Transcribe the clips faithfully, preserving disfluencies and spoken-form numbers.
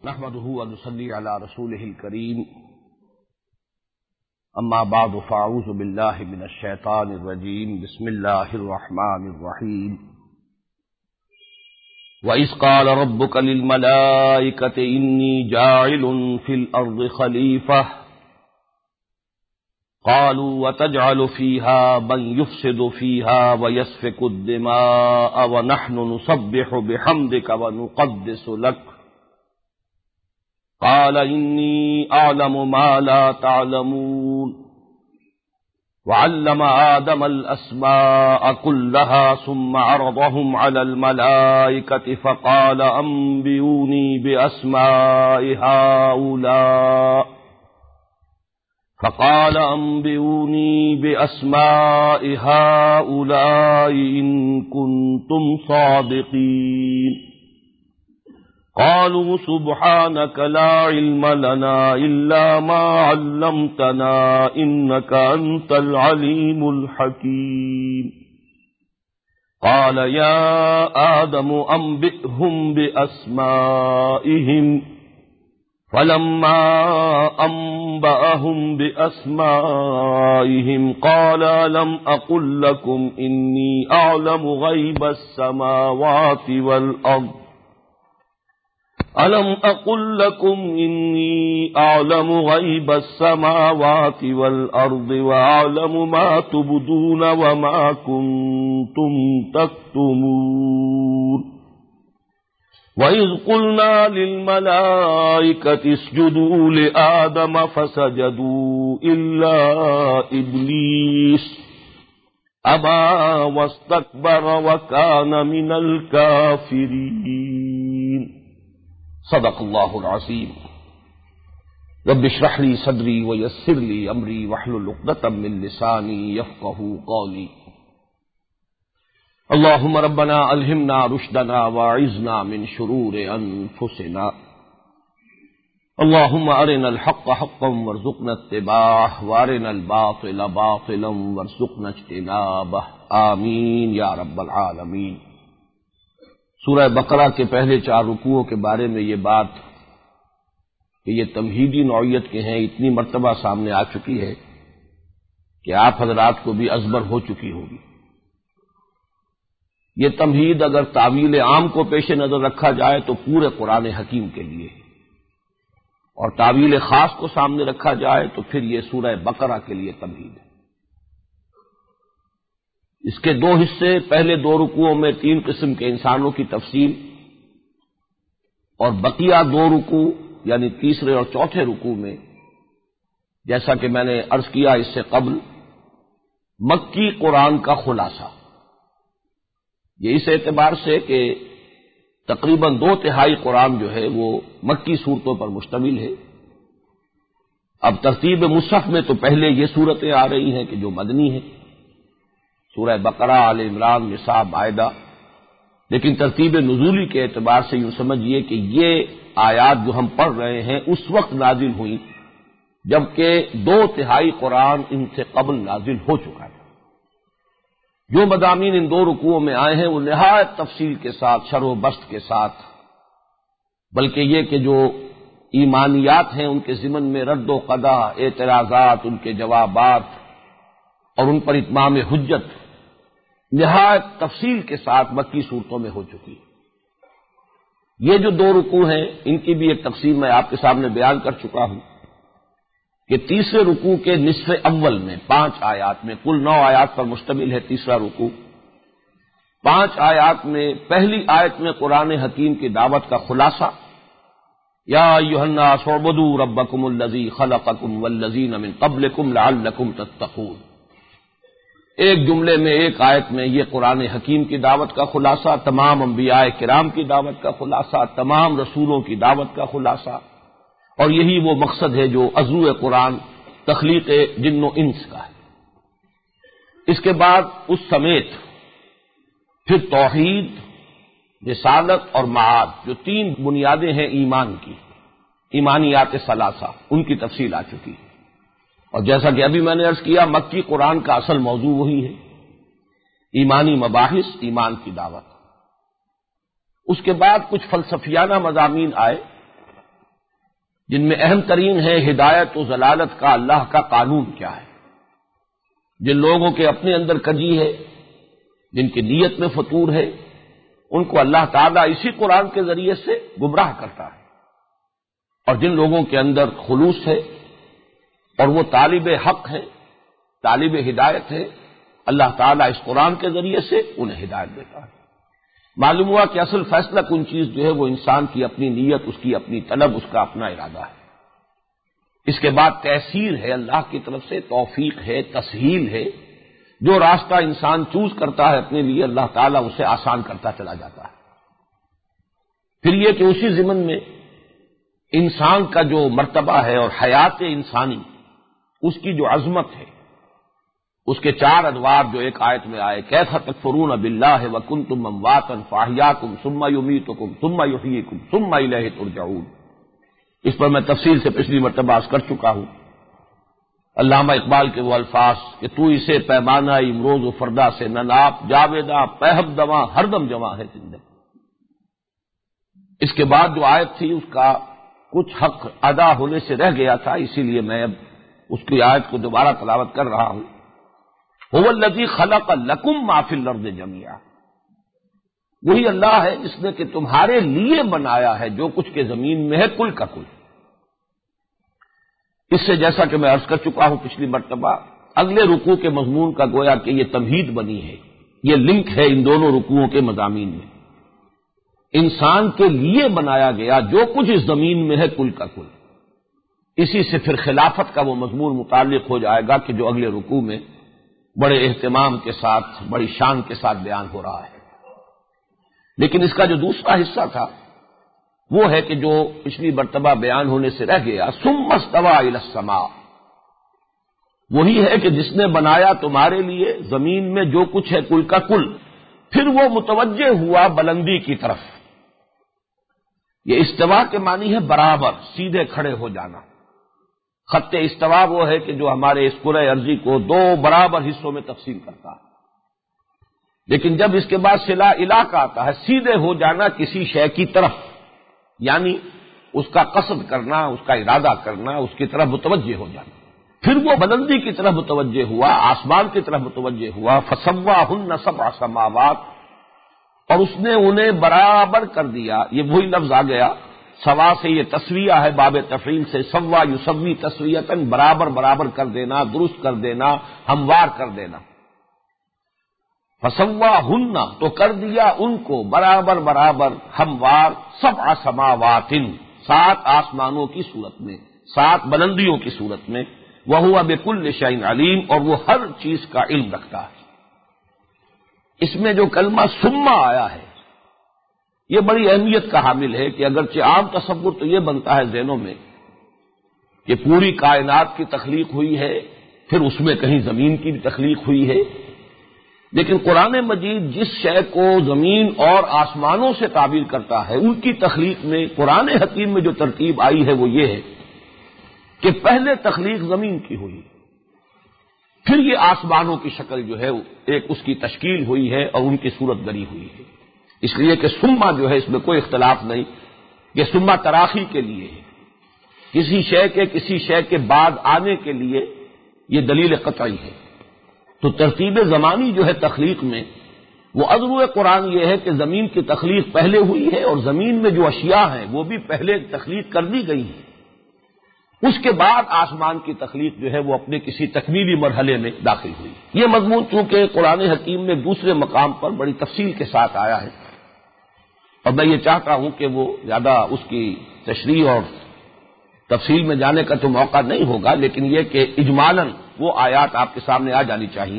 نحمده ونصلي على رسوله الكريم اما بعد فاعوذ بالله من الشيطان الرجيم بسم الله الرحمن الرحيم وإذ قال ربك للملائكة إني جاعل في الأرض خليفة قالوا وتجعل فيها من يفسد فيها ويسفك الدماء ونحن نسبح بحمدك ونقدس لك قال إني أعلم ما لا تعلمون وعلم آدم الأسماء كلها ثم عرضهم على الملائكة فقال أنبئوني بأسماء هؤلاء فقال أنبئوني بأسماء هؤلاء إن كنتم صادقين قالوا سبحانك لا علم لنا إلا ما علمتنا إنك أنت العليم الحكيم قال يا آدم أنبئهم بأسمائهم فلما أنبأهم بأسمائهم قال ألم أقل لكم إني أعلم غيب السماوات والأرض أَلَمْ أَقُلْ لَكُمْ إِنِّي أَعْلَمُ غَيْبَ السَّمَاوَاتِ وَالْأَرْضِ وَأَعْلَمُ مَا تُبْدُونَ وَمَا كُنْتُمْ تَكْتُمُونَ وَإِذْ قُلْنَا لِلْمَلَائِكَةِ اسْجُدُوا لِآدَمَ فَسَجَدُوا إِلَّا إِبْلِيسَ أَبَى وَاسْتَكْبَرَ وَكَانَ مِنَ الْكَافِرِينَ صدق اللہ العظیم رب اشرح لي صدری ويسر لي امری واحلل عقدۃ من لسانی يفقهوا قولی اللهم ربنا الہمنا رشدنا واعذنا من شرور انفسنا اللهم ارنا الحق حقا وارزقنا اتباعه وارنا الباطل باطلا وارزقنا اجتنابه آمین یا رب العالمین۔ سورہ بقرہ کے پہلے چار رکوعوں کے بارے میں یہ بات کہ یہ تمہیدی نوعیت کے ہیں اتنی مرتبہ سامنے آ چکی ہے کہ آپ حضرات کو بھی ازبر ہو چکی ہوگی۔ یہ تمہید اگر تعویل عام کو پیش نظر رکھا جائے تو پورے قرآن حکیم کے لیے ہے، اور تعویل خاص کو سامنے رکھا جائے تو پھر یہ سورہ بقرہ کے لیے تمہید ہے۔ اس کے دو حصے، پہلے دو رکوعوں میں تین قسم کے انسانوں کی تفصیل، اور بقیہ دو رکوع یعنی تیسرے اور چوتھے رکوع میں جیسا کہ میں نے عرض کیا اس سے قبل مکی قرآن کا خلاصہ۔ یہ اس اعتبار سے کہ تقریباً دو تہائی قرآن جو ہے وہ مکی صورتوں پر مشتمل ہے۔ اب ترتیب مصحف میں تو پہلے یہ صورتیں آ رہی ہیں کہ جو مدنی ہیں، سورہ بقرہ، آل عمران، نساء، مائدہ، لیکن ترتیب نزولی کے اعتبار سے یوں سمجھیے کہ یہ آیات جو ہم پڑھ رہے ہیں اس وقت نازل ہوئی جبکہ دو تہائی قرآن ان سے قبل نازل ہو چکا ہے۔ جو مضامین ان دو رکوعوں میں آئے ہیں وہ نہایت تفصیل کے ساتھ، شرح و بسط کے ساتھ، بلکہ یہ کہ جو ایمانیات ہیں ان کے ضمن میں رد و قضا، اعتراضات، ان کے جوابات اور ان پر اتمام حجت نہایت تفصیل کے ساتھ مکی صورتوں میں ہو چکی ہے۔ یہ جو دو رکوع ہیں ان کی بھی ایک تقسیم میں آپ کے سامنے بیان کر چکا ہوں کہ تیسرے رکوع کے نصف اول میں پانچ آیات میں، کل نو آیات پر مشتمل ہے تیسرا رکوع، پانچ آیات میں پہلی آیت میں قرآن حکیم کی دعوت کا خلاصہ، یا ایھا الناس اعبدوا ربکم الذی خلقکم والذین من قبلکم لعلکم تتقون۔ ایک جملے میں، ایک آیت میں یہ قرآن حکیم کی دعوت کا خلاصہ، تمام انبیاء کرام کی دعوت کا خلاصہ، تمام رسولوں کی دعوت کا خلاصہ، اور یہی وہ مقصد ہے جو عضو قرآن تخلیق جن و انس کا ہے۔ اس کے بعد اس سمیت پھر توحید، رسالت اور معاد جو تین بنیادیں ہیں ایمان کی، ایمانیات ثلاثہ، ان کی تفصیل آ چکی ہے۔ اور جیسا کہ ابھی میں نے عرض کیا مکی قرآن کا اصل موضوع وہی ہے، ایمانی مباحث، ایمان کی دعوت۔ اس کے بعد کچھ فلسفیانہ مضامین آئے جن میں اہم ترین ہے ہدایت و ضلالت کا اللہ کا قانون کیا ہے۔ جن لوگوں کے اپنے اندر کجی ہے، جن کی نیت میں فطور ہے، ان کو اللہ تعالیٰ اسی قرآن کے ذریعے سے گمراہ کرتا ہے، اور جن لوگوں کے اندر خلوص ہے اور وہ طالب حق ہے، طالب ہدایت ہے، اللہ تعالیٰ اس قرآن کے ذریعے سے انہیں ہدایت دیتا ہے۔ معلوم ہوا کہ اصل فیصلہ کن چیز جو ہے وہ انسان کی اپنی نیت، اس کی اپنی طلب، اس کا اپنا ارادہ ہے۔ اس کے بعد تیسیر ہے، اللہ کی طرف سے توفیق ہے، تسہیل ہے۔ جو راستہ انسان چوز کرتا ہے اپنے لیے، اللہ تعالیٰ اسے آسان کرتا چلا جاتا ہے۔ پھر یہ کہ اسی ضمن میں انسان کا جو مرتبہ ہے اور حیات انسانی، اس کی جو عظمت ہے، اس کے چار ادوار جو ایک آیت میں آئے، کیف تکفرون باللہ وکنتم امواتا فاحیاکم ثم یمیتکم ثم یحییکم ثم الیہ ترجعون، اس پر میں تفصیل سے پچھلی مرتبہ عرض کر چکا ہوں۔ علامہ اقبال کے وہ الفاظ کہ تو اسے پیمانہ امروز و فردا سے نہ ناپ، جاویداں پہب دواں ہر دم جواں ہے زندگی۔ اس کے بعد جو آیت تھی اس کا کچھ حق ادا ہونے سے رہ گیا تھا، اسی لیے میں اب اس کی آیت کو دوبارہ تلاوت کر رہا ہوں۔ هو الذی خلق لکم ما فی الارض جمیعا، وہی اللہ ہے جس نے کہ تمہارے لیے بنایا ہے جو کچھ کے زمین میں ہے کل کا کل۔ اس سے جیسا کہ میں عرض کر چکا ہوں پچھلی مرتبہ، اگلے رکوع کے مضمون کا گویا کہ یہ تمہید بنی ہے، یہ لنک ہے ان دونوں رکوعوں کے مضامین میں۔ انسان کے لیے بنایا گیا جو کچھ اس زمین میں ہے کل کا کل، اسی سے پھر خلافت کا وہ مضمون متعلق ہو جائے گا کہ جو اگلے رکوع میں بڑے اہتمام کے ساتھ، بڑی شان کے ساتھ بیان ہو رہا ہے۔ لیکن اس کا جو دوسرا حصہ تھا وہ ہے کہ جو پچھلی مرتبہ بیان ہونے سے رہ گیا، ثم استوى الى السماء، وہی ہے کہ جس نے بنایا تمہارے لیے زمین میں جو کچھ ہے کل کا کل، پھر وہ متوجہ ہوا بلندی کی طرف۔ یہ استوا کے معنی ہے برابر، سیدھے کھڑے ہو جانا۔ خط استوا وہ ہے کہ جو ہمارے اس کرۂ ارضی کو دو برابر حصوں میں تقسیم کرتا ہے، لیکن جب اس کے بعد صلہ الہ کا آتا ہے، سیدھے ہو جانا کسی شے کی طرف، یعنی اس کا قصد کرنا، اس کا ارادہ کرنا، اس کی طرف متوجہ ہو جانا۔ پھر وہ بلندی کی طرف متوجہ ہوا، آسمان کی طرف متوجہ ہوا، فسواہن سبع سماوات، اور اس نے انہیں برابر کر دیا۔ یہ وہی لفظ آ گیا، سوا سے یہ تسویہ ہے، باب تفعیل سے، سوا یسوی تسویۃً، برابر برابر کر دینا، درست کر دینا، ہموار کر دینا۔ فسواہن، تو کر دیا ان کو برابر برابر ہموار، سبع سماوات، سات آسمانوں کی صورت میں، سات بلندیوں کی صورت میں، وہو بکل شیء علیم، اور وہ ہر چیز کا علم رکھتا ہے۔ اس میں جو کلمہ ثم آیا ہے یہ بڑی اہمیت کا حامل ہے کہ اگرچہ عام تصور تو یہ بنتا ہے ذہنوں میں کہ پوری کائنات کی تخلیق ہوئی ہے، پھر اس میں کہیں زمین کی بھی تخلیق ہوئی ہے، لیکن قرآن مجید جس شے کو زمین اور آسمانوں سے تعبیر کرتا ہے، ان کی تخلیق میں قرآن حکیم میں جو ترتیب آئی ہے وہ یہ ہے کہ پہلے تخلیق زمین کی ہوئی، پھر یہ آسمانوں کی شکل جو ہے ایک اس کی تشکیل ہوئی ہے اور ان کی صورت گری ہوئی ہے۔ اس لیے کہ سما جو ہے اس میں کوئی اختلاف نہیں، یہ سما تراخی کے لیے ہے، کسی شے کے کسی شے کے بعد آنے کے لیے یہ دلیل قطعی ہے۔ تو ترتیب زمانی جو ہے تخلیق میں، وہ عضو قرآن یہ ہے کہ زمین کی تخلیق پہلے ہوئی ہے، اور زمین میں جو اشیاء ہیں وہ بھی پہلے تخلیق کر دی گئی ہیں، اس کے بعد آسمان کی تخلیق جو ہے وہ اپنے کسی تکمیلی مرحلے میں داخل ہوئی۔ یہ مضمون چونکہ قرآن حکیم میں دوسرے مقام پر بڑی تفصیل کے ساتھ آیا ہے، اور میں یہ چاہتا ہوں کہ وہ زیادہ اس کی تشریح اور تفصیل میں جانے کا تو موقع نہیں ہوگا، لیکن یہ کہ اجمالاً وہ آیات آپ کے سامنے آ جانی چاہیے۔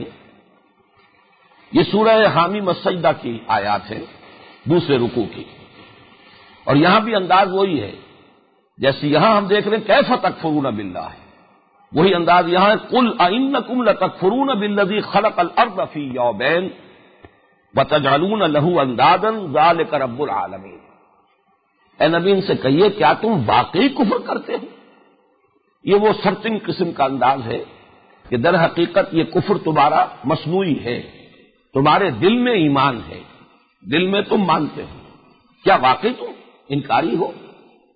یہ سورہ حامیم السجدہ کی آیات ہے، دوسرے رکوع کی، اور یہاں بھی انداز وہی ہے جیسے یہاں ہم دیکھ رہے ہیں کیف تکفرون باللہ، وہی انداز یہاں ہے، قل ائنکم لتکفرون بالذی خلق الارض فی یومین وتجعلون له اندادا ذلک رب العالمین۔ اے نبی ان سے کہیے کیا تم واقعی کفر کرتے ہو؟ یہ وہ سرچنگ قسم کا انداز ہے کہ در حقیقت یہ کفر تمہارا مصنوعی ہے، تمہارے دل میں ایمان ہے، دل میں تم مانتے ہو، کیا واقعی تم انکاری ہو؟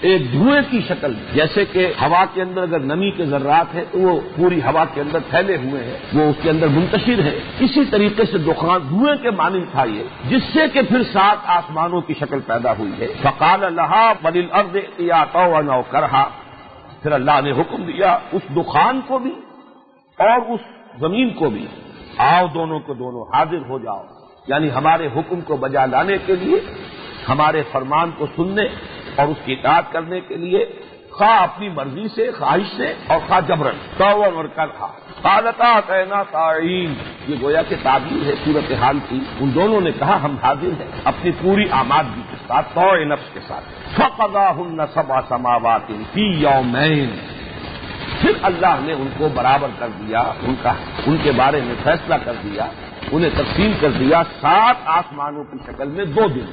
ایک دھوئیں کی شکل میں، جیسے کہ ہوا کے اندر اگر نمی کے ذرات ہیں تو وہ پوری ہوا کے اندر پھیلے ہوئے ہیں، وہ اس کے اندر منتشر ہے، اسی طریقے سے دخان دھوئیں کے مانند تھا یہ، جس سے کہ پھر سات آسمانوں کی شکل پیدا ہوئی ہے۔ فقال لها وللارض ائتيا طوعا او كرها، پھر اللہ نے حکم دیا اس دخان کو بھی اور اس زمین کو بھی، آؤ دونوں کو دونوں حاضر ہو جاؤ، یعنی ہمارے حکم کو بجا لانے کے لیے، ہمارے فرمان کو سننے اور اس کی اطاعت کرنے کے لیے، خواہ اپنی مرضی سے، خواہش سے اور خواہ جبرن، طوعا اور کرہا۔ قالتا اتینا طاعین، یہ گویا کہ تعبیر ہے صورتحال کی، ان دونوں نے کہا ہم حاضر ہیں اپنی پوری آمادگی کے ساتھ، طوع نفس کے ساتھ۔ فقضاہن سبع سماوات فی یومین، پھر اللہ نے ان کو برابر کر دیا، ان کا ان کے بارے میں فیصلہ کر دیا، انہیں تقسیم کر دیا سات آسمانوں کی شکل میں دو دن۔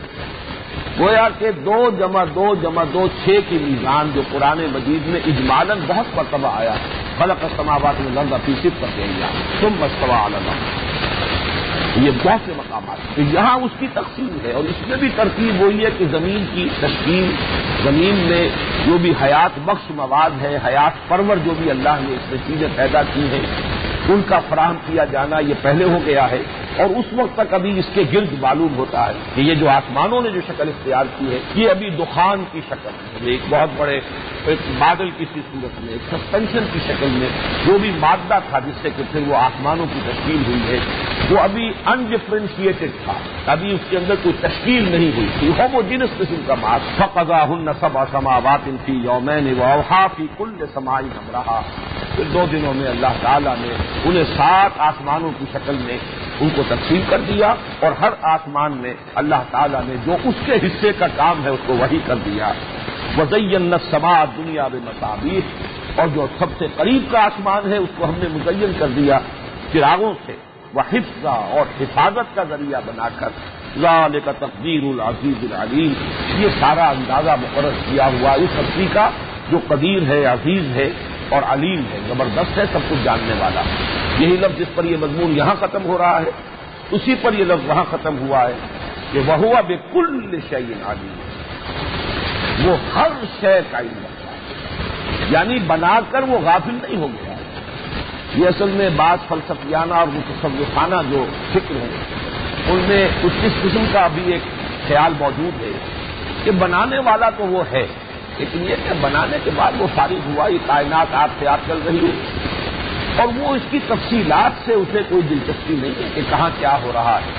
گویا کہ دو جمع دو جمع دو چھ کی میزان جو قرآن مجید میں اجمالاً بہت مرتبہ آیا ہے، خلق السماوات والارض فی ستۃ ایام ثم استوى علی العرش، یہ بہت سے مقامات تو یہاں اس کی تقسیم ہے، اور اس میں بھی ترتیب وہی ہے کہ زمین کی تشکیل، زمین میں جو بھی حیات بخش مواد ہے، حیات پرور جو بھی اللہ نے اس میں چیزیں پیدا کی ہیں، ان کا فراہم کیا جانا یہ پہلے ہو گیا ہے، اور اس وقت تک ابھی اس کے گرد معلوم ہوتا ہے کہ یہ جو آسمانوں نے جو شکل اختیار کی ہے یہ ابھی دخان کی شکل ہے، ایک بہت بڑے ایک بادل کی سی صورت میں، ایک سسپینشن کی شکل میں جو بھی مادہ تھا جس سے کہ پھر وہ آسمانوں کی تشکیل ہوئی ہے، وہ ابھی انڈیفرینشیٹڈ تھا، ابھی اس کے اندر کوئی تشکیل نہیں ہوئی تھی، ہوموجینس قسم کا ماس۔ فقضاہن سبع سماوات فی یومین واوحی فی کل سماء امرہا، پھر دو دنوں میں اللہ تعالیٰ نے انہیں سات آسمانوں کی شکل میں ان کو تقسیم کر دیا، اور ہر آسمان میں اللہ تعالیٰ نے جو اس کے حصے کا کام ہے اس کو وہی کر دیا۔ وزینا السماء الدنیا بمصابیح، اور جو سب سے قریب کا آسمان ہے اس کو ہم نے مزین کر دیا چراغوں سے، وحفظا، اور حفاظت کا ذریعہ بنا کر، ذالک تقدیر العزیز العلیم، یہ سارا اندازہ مقرر کیا ہوا اس ہستی کا جو قدیر ہے، عزیز ہے اور علیم ہے، زبردست ہے، سب کچھ جاننے والا۔ یہی لفظ جس پر یہ مضمون یہاں ختم ہو رہا ہے اسی پر یہ لفظ وہاں ختم ہوا ہے کہ وَهُوَ بِكُلِّ شَيْءٍ عَلِيمٌ، وہ ہر شے کا علم رکھتا ہے، یعنی بنا کر وہ غافل نہیں ہو گیا ہے۔ یہ اصل میں بعض فلسفیانہ اور متصوفانہ جو فکر ہیں ان میں کچھ اس قسم کا بھی ایک خیال موجود ہے کہ بنانے والا تو وہ ہے، لیکن یہ کہ بنانے کے بعد وہ فارغ ہوا، یہ کائنات آپ سے آپ چل رہی ہے اور وہ اس کی تفصیلات سے اسے کوئی دلچسپی نہیں ہے کہ کہاں کیا ہو رہا ہے،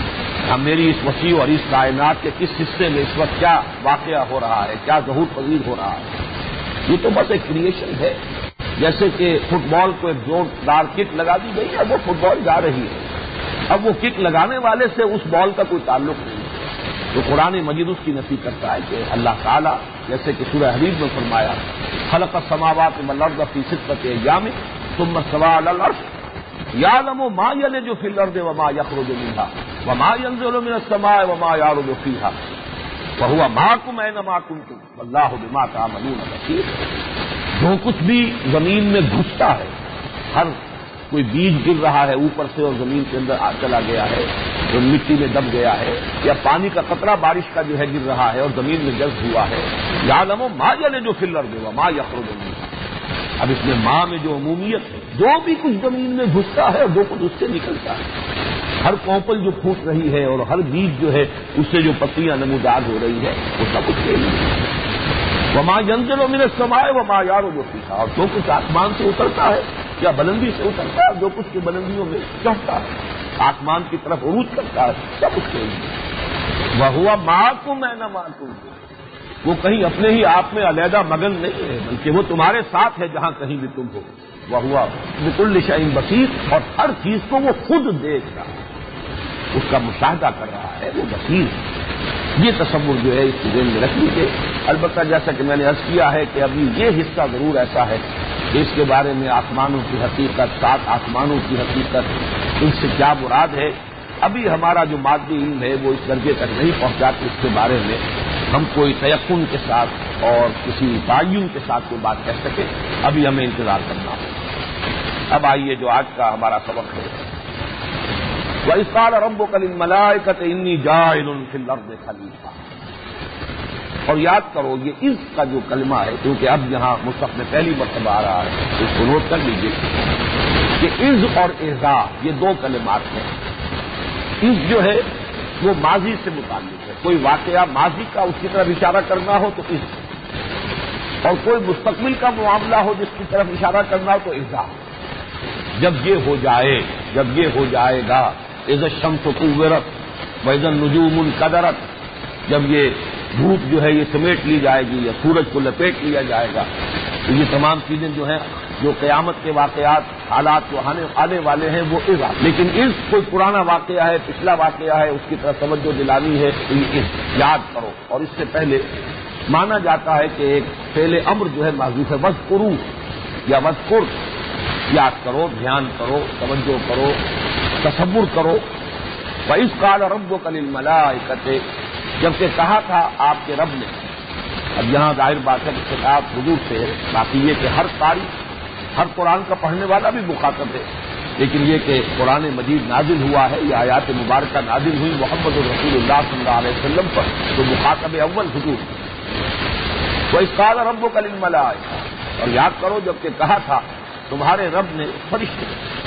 ہم میری اس وسیع اور اس کائنات کے کس حصے میں اس وقت کیا واقعہ ہو رہا ہے، کیا ظہور پذیر ہو رہا ہے۔ یہ تو بس ایک کریشن ہے، جیسے کہ فٹ بال کو ایک زوردار کک لگا دی گئی ہے، وہ فٹ بال جا رہی ہے، اب وہ کک لگانے والے سے اس بال کا کوئی تعلق نہیں ہے۔ تو قرآن مجید اس کی نفی کرتا ہے کہ اللہ تعالیٰ جیسے کہ سورہ حدید میں فرمایا خلق السماوات والارض فی ستۃ ایام ثم استوى علی العرش یعلم ما یلج فی الارض وما یخرج منها وما ينزل من السماء وما يعرج فیها وهو معکم اینما کنتم واللہ بما تعملون بصیر۔ جو کچھ بھی زمین میں گھستا ہے، ہر کوئی بیج گر رہا ہے اوپر سے اور زمین کے اندر آ چلا گیا ہے، جو مٹی میں دب گیا ہے، یا پانی کا قطرہ بارش کا جو ہے گر رہا ہے اور زمین میں جذب ہوا ہے، یعلم ما یلج فی الارض وما یخرج منها۔ اب اس میں ماں میں جو عمومیت ہے، جو بھی کچھ زمین میں گھستا ہے اور جو کچھ اس سے نکلتا ہے، ہر کوپل جو پھوٹ رہی ہے اور ہر بیج جو ہے اس سے جو پتیاں نمودار ہو رہی ہے وہ سب کچھ کے لیے وما ينزل من السماء وما يعرج فيها، اور جو کچھ آسمان سے اترتا ہے یا بلندی سے اترتا ہے، جو کچھ کی بلندیوں میں چڑھتا ہے، آسمان کی طرف عروج کرتا ہے، سب اس کے لیے۔ وَهُوَ مَعَكُمْ أَيْنَمَا كُنتُمْ، وہ کہیں اپنے ہی آپ میں علیحدہ مگن نہیں ہے بلکہ وہ تمہارے ساتھ ہے جہاں کہیں بھی تم ہو۔ وَهُوَ بِكُلِّ شَيْءٍ بَصِيرٌ، اور ہر چیز کو وہ خود دیکھ رہا ہے، اس کا مشاہدہ کر رہا ہے، وہ بصیر ہے۔ یہ تصور جو ہے اس کے ذہن میں رکھ لیجیے۔ البتہ جیسا کہ میں نے عرض کیا ہے کہ ابھی یہ حصہ ضرور ایسا ہے کہ اس کے بارے میں آسمانوں کی حقیقت، سات آسمانوں کی حقیقت، ان سے کیا مراد ہے، ابھی ہمارا جو مادی علم ہے وہ اس درجے تک نہیں پہنچا کہ اس کے بارے میں ہم کوئی تیقن کے ساتھ اور کسی تعین کے ساتھ کوئی بات کہہ سکیں، ابھی ہمیں انتظار کرنا ہوگا۔ اب آئیے جو آج کا ہمارا سبق ہے، وَإِذْ قَالَ رَبُّكَ لِلْمَلَائِكَةِ إِنِّي جَاعِلٌ فِي الْأَرْضِ خَلِيفَةً، اور یاد کرو یہ از کا جو کلمہ ہے، کیونکہ اب یہاں مصحف میں پہلی مرتبہ آ رہا ہے، اس کو نوٹ کر لیجیے کہ از اور اذا یہ دو کلمات ہیں۔ از جو ہے وہ ماضی سے متعلق ہے، کوئی واقعہ ماضی کا اس کی طرف اشارہ کرنا ہو تو از، اور کوئی مستقبل کا معاملہ ہو جس کی طرف اشارہ کرنا ہو تو اذا۔ جب یہ ہو جائے، جب یہ ہو جائے گا، اذا الشمس کورت واذا النجوم انکدرت، جب یہ دھوپ جو ہے یہ سمیٹ لی جائے گی یا سورج کو لپیٹ لیا جائے گا، تو یہ تمام چیزیں جو ہیں جو قیامت کے واقعات حالات جو آنے آنے والے ہیں وہ از۔ لیکن از کوئی پرانا واقعہ ہے، پچھلا واقعہ ہے، اس کی طرف توجہ دلانی ہے تو یہ از یاد کرو۔ اور اس سے پہلے مانا جاتا ہے کہ ایک فعل امر جو ہے محذوف ہے، وذکروا یا وذکر، یاد کرو، دھیان کرو، توجہ کرو، تصور کرو۔ وَإِذْ قَالَ رَبُّكَ لِلْمَلَائِكَةِ، جبکہ کہا تھا آپ کے رب نے۔ اب یہاں ظاہر بات ہے کہ خطاب حضور سے ہے، باقی یہ کہ ہر قاری، ہر قرآن کا پڑھنے والا بھی مخاطب ہے، لیکن یہ کہ قرآن مجید نازل ہوا ہے، یہ آیات مبارکہ نازل ہوئی محمد رسول اللہ صلی اللہ علیہ وسلم پر، تو مخاطب اول حضور۔ وَإِذْ قَالَ رَبُّكَ لِلْمَلَائِكَةِ، اور یاد کرو جبکہ کہا تھا تمہارے رب نے فرشتے۔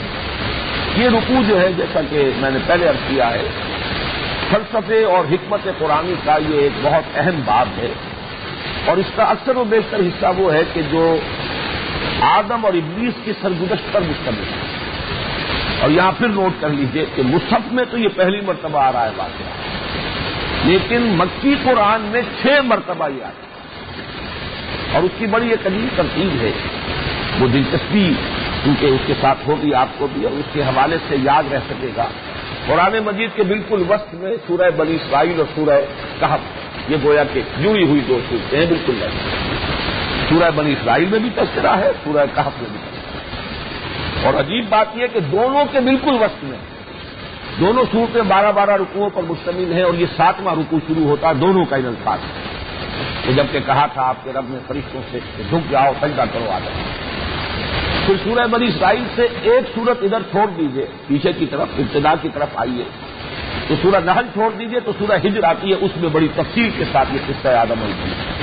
یہ رکوع جو ہے جیسا کہ میں نے پہلے عرض کیا ہے، فلسفے اور حکمت قرآنی کا یہ ایک بہت اہم باب ہے، اور اس کا اکثر و بیشتر حصہ وہ ہے کہ جو آدم اور ابلیس کی سرگزشت پر مشتمل ہے۔ اور یہاں پھر نوٹ کر لیجئے کہ مصحف میں تو یہ پہلی مرتبہ آ رہا ہے واقعہ، لیکن مکی قرآن میں چھ مرتبہ یہ آیا، اور اس کی بڑی ایک عجیب ترتیب ہے، وہ دلچسپی کیونکہ اس کے ساتھ ہوگی آپ کو بھی، اور اس کے حوالے سے یاد رہ سکے گا۔ قرآن مجید کے بالکل وسط میں سورہ بنی اسرائیل اور سورہ کہف، یہ گویا کہ جڑی ہوئی دو صورتیں ہیں، بالکل نہیں۔ سورہ بنی اسرائیل میں بھی تذکرہ ہے، سورہ کہف میں بھی تذکرہ، اور عجیب بات یہ کہ دونوں کے بالکل وسط میں دونوں صورتیں بارہ بارہ رکوعوں پر مشتمل ہیں، اور یہ ساتواں رکوع شروع ہوتا ہے دونوں کا ان الفاظ سے۔ تو جبکہ کہا تھا آپ کے رب نے فرشتوں سے کہ جھک جاؤ، سجدہ کرو آدم۔ پھر سورہ بنی اسرائیل سے ایک سورت ادھر چھوڑ دیجئے، پیچھے کی طرف ابتدا کی طرف آئیے، تو سورہ نحل چھوڑ دیجئے تو سورہ ہجر آتی ہے، اس میں بڑی تفصیل کے ساتھ یہ قصہ آدم اور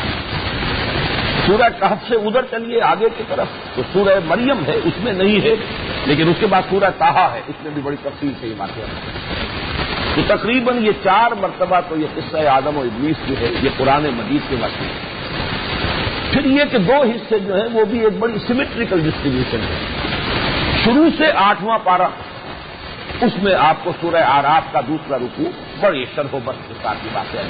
ابلیس۔ سورہ کہف سے ادھر چلیے آگے کی طرف تو سورہ مریم ہے، اس میں نہیں ہے، لیکن اس کے بعد سورہ طٰہٰ ہے، اس میں بھی بڑی تفصیل سے یہ واقعہ ہے۔ تو تقریباً یہ چار مرتبہ تو یہ قصہ آدم و ابلیس جو ہے یہ قرآن مجید کے وقت ہے۔ پھر یہ کہ دو حصے جو ہیں وہ بھی ایک بڑی سیمیٹریکل ڈسٹریبیوشن ہے۔ شروع سے آٹھواں پارہ، اس میں آپ کو سورہ اعراف کا دوسرا رکوع بڑی شرح و بسط کے ساتھ یہ واقعہ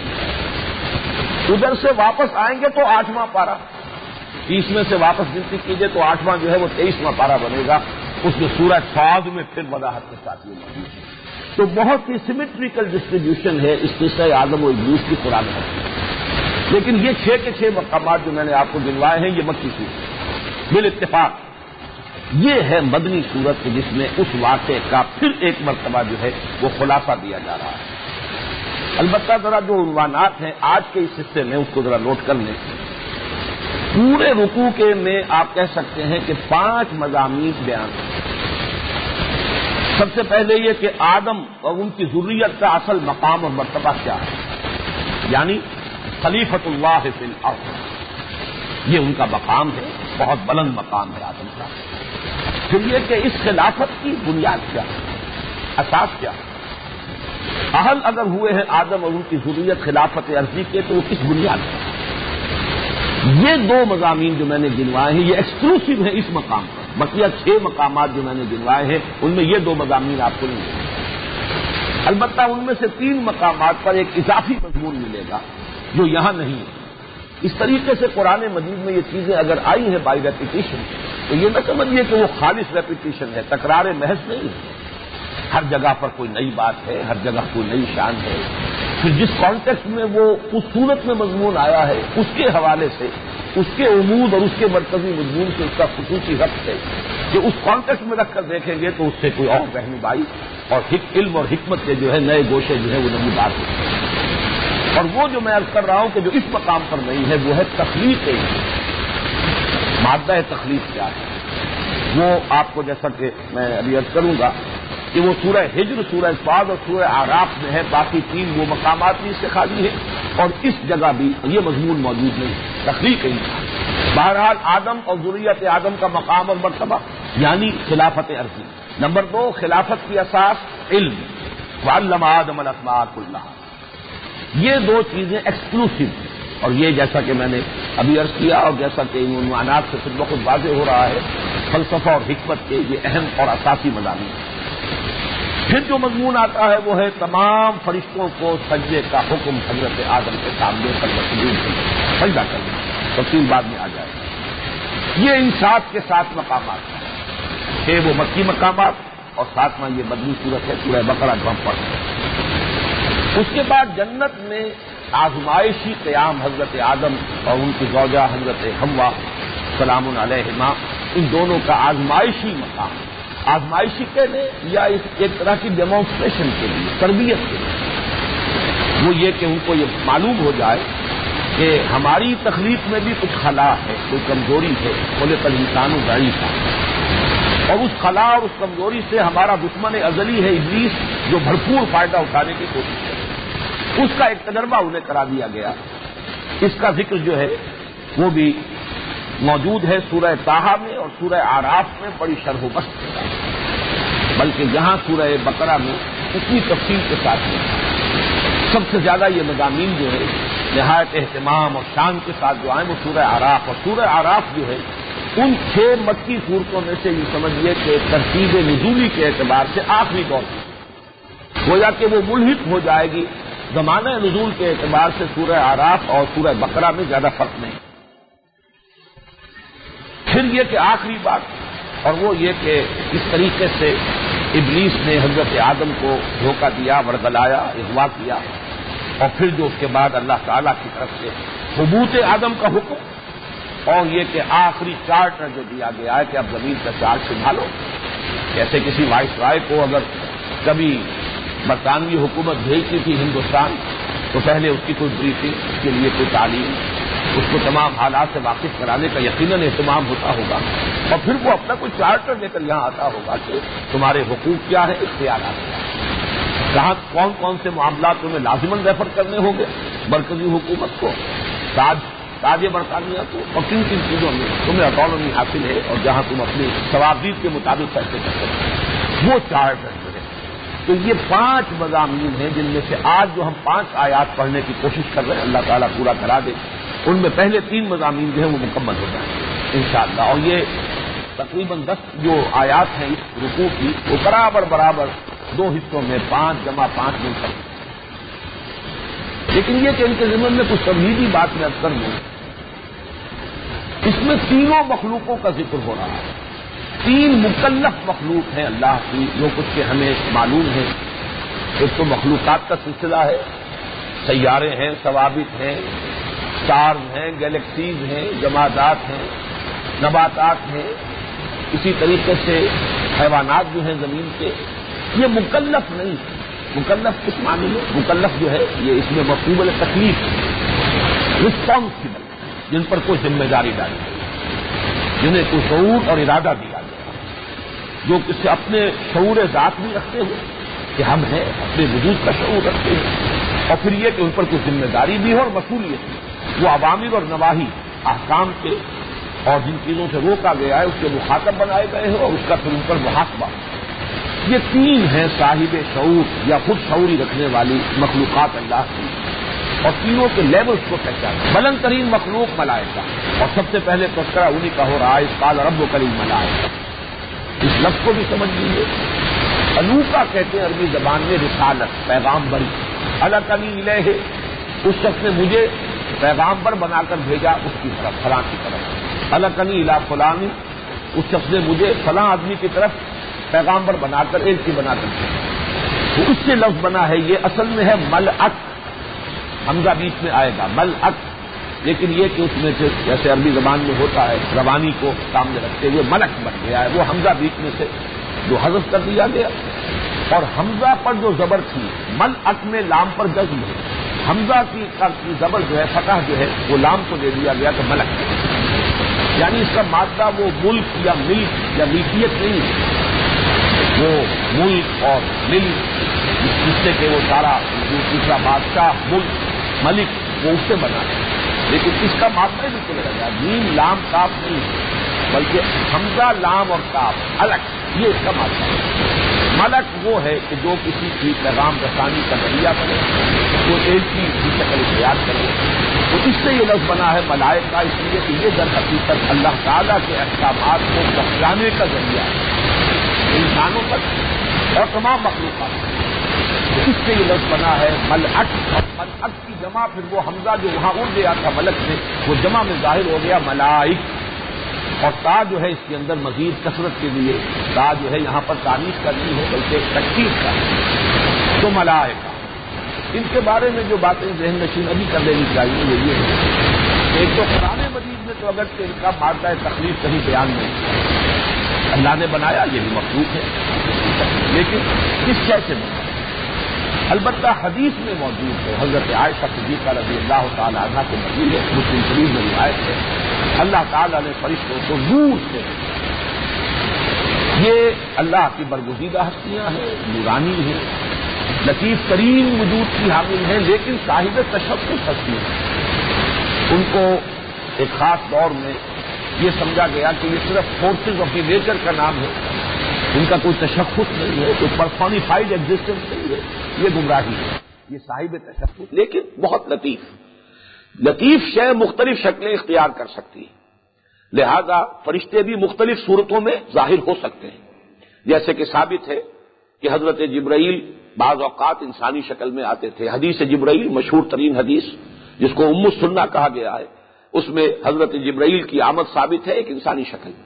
ہے۔ ادھر سے واپس آئیں گے تو آٹھواں پارہ، تیس میں سے واپس گنتی کیجئے تو آٹھواں جو ہے وہ تیئیسواں پارہ بنے گا، اس میں سورہ صاد میں پھر وضاحت کے ساتھ یہ موجود ہے۔ تو بہت ہی سیمیٹریکل ڈسٹریبیوشن ہے اس قصہ آدم و ابلیس کی قرآن میں۔ لیکن یہ چھ کے چھ مقامات جو میں نے آپ کو گنوائے ہیں یہ مکی صورت بال اتفاق یہ ہے مدنی صورت جس میں اس واقعے کا پھر ایک مرتبہ جو ہے وہ خلاصہ دیا جا رہا ہے۔ البتہ ذرا جو عنوانات ہیں آج کے اس حصے میں اس کو ذرا نوٹ کر لیں۔ پورے رکوع کے میں آپ کہہ سکتے ہیں کہ پانچ مضامین بیان ہیں۔ سب سے پہلے یہ کہ آدم اور ان کی ذریت کا اصل مقام اور مرتبہ کیا ہے، یعنی خلیفۃ اللہ فی الارض، یہ ان کا مقام ہے، بہت بلند مقام ہے آدم کا۔ پھر یہ کہ اس خلافت کی بنیاد کیا ہے، اساس کیا ہے، اہل اگر ہوئے ہیں آدم اور ان کی ذریت خلافت عرضی کے تو وہ کس بنیاد پر۔ یہ دو مضامین جو میں نے گنوائے ہیں یہ ایکسکلوسیو ہیں اس مقام پر، بقیہ چھ مقامات جو میں نے گنوائے ہیں ان میں یہ دو مضامین آپ کو نہیں ملیں۔ البتہ ان میں سے تین مقامات پر ایک اضافی مضمون ملے گا جو یہاں نہیں ہے۔ اس طریقے سے قرآن مجید میں یہ چیزیں اگر آئی ہیں بائی ریپیٹیشن تو یہ نہ سمجھیے کہ وہ خالص ریپیٹیشن ہے، تکرار محض نہیں ہے۔ ہر جگہ پر کوئی نئی بات ہے، ہر جگہ کوئی نئی شان ہے۔ پھر جس کانٹیکسٹ میں وہ اس صورت میں مضمون آیا ہے اس کے حوالے سے اس کے عمود اور اس کے مرکزی مضمون سے اس کا خصوصی ربط ہے کہ اس کانٹیکسٹ میں رکھ کر دیکھیں گے تو اس سے کوئی اور رہنمائی اور علم اور حکمت کے جو ہے نئے گوشے جو ہے وہ نئی بات ہوتی ہے۔ اور وہ جو میں عرض کر رہا ہوں کہ جو اس مقام پر نہیں ہے وہ ہے تخلیق، مادہ تخلیق کیا ہے وہ آپ کو جیسا کہ میں ابھی عرض کروں گا کہ وہ سورہ ہجر، سورہ صاد اور سورہ اعراف میں ہے، باقی تین وہ مقامات بھی اس سے خالی ہیں اور اس جگہ بھی یہ مضمون موجود نہیں، تخلیق انسان۔ بہرحال آدم اور ذریت آدم کا مقام اور مرتبہ یعنی خلافت عرضی۔ نمبر دو، خلافت کی اساس علم، وعلم آدم الاسماء کلھا۔ یہ دو چیزیں ایکسکلوسیو، اور یہ جیسا کہ میں نے ابھی عرض کیا اور جیسا کہ ان عنوانات سے خود بخود واضح ہو رہا ہے، فلسفہ اور حکمت کے یہ اہم اور اساسی مضامین ہیں۔ پھر جو مضمون آتا ہے وہ ہے تمام فرشتوں کو سجدے کا حکم حضرت آدم کے سامنے سجدہ کرنا، تفصیل بعد میں آ جائے گی۔ یہ ان سات کے سات مقامات ہیں، چھ وہ مکی مقامات اور ساتواں یہ مدنی صورت ہے سورہ بقرہ جو ہم پڑھ رہے ہیں۔ اس کے بعد جنت میں آزمائشی قیام حضرت آدم اور ان کی زوجہ حضرت حوا سلام علیہما، ان دونوں کا آزمائشی مقام، آزمائشی کے لیے یا ایک طرح کی ڈیمانسٹریشن کے لیے، تربیت کے لیے، وہ یہ کہ ان کو یہ معلوم ہو جائے کہ ہماری تخلیق میں بھی کچھ خلا ہے، کوئی کمزوری ہے، خلق الانسان ضعیفا، اور اس خلا اور اس کمزوری سے ہمارا دشمن ازلی ہے ابلیس، جو بھرپور فائدہ اٹھانے کی کوشش کرے۔ اس کا ایک تجربہ انہیں کرا دیا گیا۔ اس کا ذکر جو ہے وہ بھی موجود ہے سورہ طٰہٰ میں اور سورہ اعراف میں بڑی شرح و بسط کے ساتھ، بلکہ یہاں سورہ بقرہ میں اتنی تفصیل کے ساتھ ہے۔ سب سے زیادہ یہ مضامین جو ہے نہایت اہتمام اور شان کے ساتھ جو آئے وہ سورہ اعراف، اور سورہ اعراف جو ہے ان چھ مکی صورتوں میں سے یہ سمجھیے کہ ترتیب نزولی کے اعتبار سے آخری دور کی، گویا کہ وہ ملحق ہو جائے گی زمانہ نزول کے اعتبار سے سورہ اعراف اور سورہ بقرہ میں زیادہ فرق نہیں۔ پھر یہ کہ آخری بات اور وہ یہ کہ اس طریقے سے ابلیس نے حضرت آدم کو دھوکہ دیا، ورگلایا، اغوا کیا، اور پھر جو اس کے بعد اللہ تعالیٰ کی طرف سے حبوط آدم کا حکم، اور یہ کہ آخری چارٹر جو دیا گیا ہے کہ اب زمین کا چارج سنبھالو۔ جیسے کسی وائس رائے کو اگر کبھی برطانوی حکومت بھیجتی تھی ہندوستان تو پہلے اس کی کوئی بریفنگ، اس کے لیے کوئی تعلیم، اس کو تمام حالات سے واقف کرانے کا یقیناً اہتمام ہوتا ہوگا، اور پھر وہ اپنا کوئی چارٹر لے کر یہاں آتا ہوگا کہ تمہارے حقوق کیا ہے، اختیارات کیا ہے، کہاں کون کون سے معاملات تمہیں لازماً ریفر کرنے ہوں گے مرکزی حکومت کو، تاج تاج برطانیہ کو، اور کن کن چیزوں میں تمہیں اٹانومی حاصل ہے اور جہاں تم اپنی ثوابدید کے مطابق فیصلے کر سکتے ہیں، وہ چارٹر جو ہے۔ تو یہ پانچ مضامین ہیں جن میں سے آج جو ہم پانچ آیات پڑھنے کی کوشش کر رہے ہیں، اللہ تعالیٰ پورا کرا دے، ان میں پہلے تین مضامین جو ہیں وہ مکمل ہو جائیں گے انشاءاللہ، اور یہ تقریباً دس جو آیات ہیں اس رکوع کی وہ برابر برابر دو حصوں میں پانچ جمع پانچ مل سکتے ہیں۔ لیکن یہ کہ ان کے ضمن میں کچھ تمہیدی بات میں اکثر دوں، اس میں تینوں مخلوقوں کا ذکر ہو رہا ہے، تین مکلف مخلوق ہیں اللہ کی، جو کچھ کہ ہمیں معلوم ہے۔ ایک تو مخلوقات کا سلسلہ ہے، سیارے ہیں، ثوابت ہیں، اسٹارز ہیں، گیلیکسیز ہیں، جمادات ہیں، نباتات ہیں، اسی طریقے سے حیوانات جو ہیں زمین کے، یہ مکلف نہیں۔ مکلف کس معنی ہے؟ مکلف جو ہے یہ اس میں مفہوم تکلیف، رسپانسبل، جن پر کوئی ذمہ داری ڈالی گئی، جنہیں کوئی شعور اور ارادہ دیا گیا، جو کسی اپنے شعور ذات بھی رکھتے ہیں کہ ہم ہیں، اپنے وجود کا شعور رکھتے ہیں، اور پھر یہ کہ ان پر کوئی ذمہ داری بھی ہو اور مسئولیت بھی، وہ عوامر اور نواہی احکام کے اور جن چیزوں سے روکا گیا ہے اس کے مخاطب بنائے گئے ہیں اور اس کا پھر ان پر محاسبہ۔ یہ تین ہیں صاحب شعور یا خود شعوری رکھنے والی مخلوقات اللہ کی، اور تینوں کے لیولز کو پہچانا۔ بلند ترین مخلوق ملائکہ، اور سب سے پہلے تذکرہ انہی کا ہو رہا ہے، اس قال ربک للملائکہ، اس لفظ کو بھی سمجھ لیجیے۔ الوکا کہتے ہیں عربی زبان میں رسالت، پیغامبری، القنی الیہ، اس شخص نے مجھے پیغامبر بنا کر بھیجا اس کی طرف، فلاں کی طرف، القنی الی فلان، اس شخص نے مجھے فلاں آدمی کی طرف پیغامبر بنا کر ایک کی بنا کر بھیجا، تو اس سے لفظ بنا ہے، یہ اصل میں ہے ملعک، حمزہ بیچ میں آئے گا ملعک، لیکن یہ کہ اس میں سے جیسے عربی زبان میں ہوتا ہے روانی کو سامنے رکھتے ہوئے ملک بن گیا ہے، وہ حمزہ بیچ میں سے جو حذف کر دیا گیا، اور حمزہ پر جو زبر تھی ملعک میں لام پر جزم ہے، حمزہ کی زبر جو ہے فتح جو ہے وہ لام کو دے دیا گیا تو ملک، یعنی اس کا مادہ وہ ملک یا ملک یا ملکیت نہیں ہے، وہ ملک اور ملک جس سے کہ وہ سارا جو دوسرا بادشاہ ملک ملک وہ اس سے بنا ہے، لیکن اس کا معنی بھی تو لگا نیم لام کاف نہیں بلکہ حمزہ لام اور کاف الگ، یہ اس کا معنی ہے۔ ملک وہ ہے کہ جو کسی کی پیغام رسانی کا ذریعہ بنے، وہ ایک کی شکل اختیار کرے، تو اس سے یہ لفظ بنا ہے ملائکہ، اس لیے کہ یہ در حقیقت اللہ تعالیٰ کے احکامات کو پہنچانے کا ذریعہ ہے انسانوں تک اور تمام مخلوقات تک۔ تو اس سے یہ لفظ بنا ہے ملعک، اور ملعک کی جمع پھر وہ حمزہ جو وہاں اڑ گیا تھا ملک سے، وہ جمع میں ظاہر ہو گیا ملائک، اور تا جو ہے اس کے اندر مزید کثرت کے لیے تا جو ہے یہاں پر تانیث کا نہیں ہے بلکہ تکثیر کا ہے۔ تو ملائکہ ان کے بارے میں جو باتیں ذہن نشین ابھی کر لینی چاہیے وہ یہ ہے کہ ایک تو قرآن مجید میں تو اگر کہ ان کا مادہ تخلیق کہیں بیان نہیں، اللہ نے بنایا یہ بھی مخلوق ہے، لیکن کس شے سے بنایا؟ البتہ حدیث میں موجود ہے، حضرت عائشہ صدیقہ رضی اللہ تعالی عنہ کے نقل ہے، مسلم شریف میں روایت ہے، اللہ تعالیٰ نے فرشتوں کو نور سے، یہ اللہ کی برگزیدہ ہستیاں ہیں، نورانی ہیں، لطیف ترین وجود کی حامل ہیں، لیکن صاحب تشخص ہستی ہیں۔ ان کو ایک خاص دور میں یہ سمجھا گیا کہ یہ صرف فورسز آف دی نیچر کا نام ہے، ان کا کوئی تشخص نہیں ہے، کوئی پرسونیفائڈ ایگزسٹنس نہیں ہے، یہ گمراہی ہے، یہ صاحب تشخص لیکن بہت لطیف لطیف شے مختلف شکلیں اختیار کر سکتی ہے، لہذا فرشتے بھی مختلف صورتوں میں ظاہر ہو سکتے ہیں، جیسے کہ ثابت ہے کہ حضرت جبرائیل بعض اوقات انسانی شکل میں آتے تھے۔ حدیث جبرائیل مشہور ترین حدیث جس کو ام السنہ کہا گیا ہے، اس میں حضرت جبرائیل کی آمد ثابت ہے ایک انسانی شکل میں،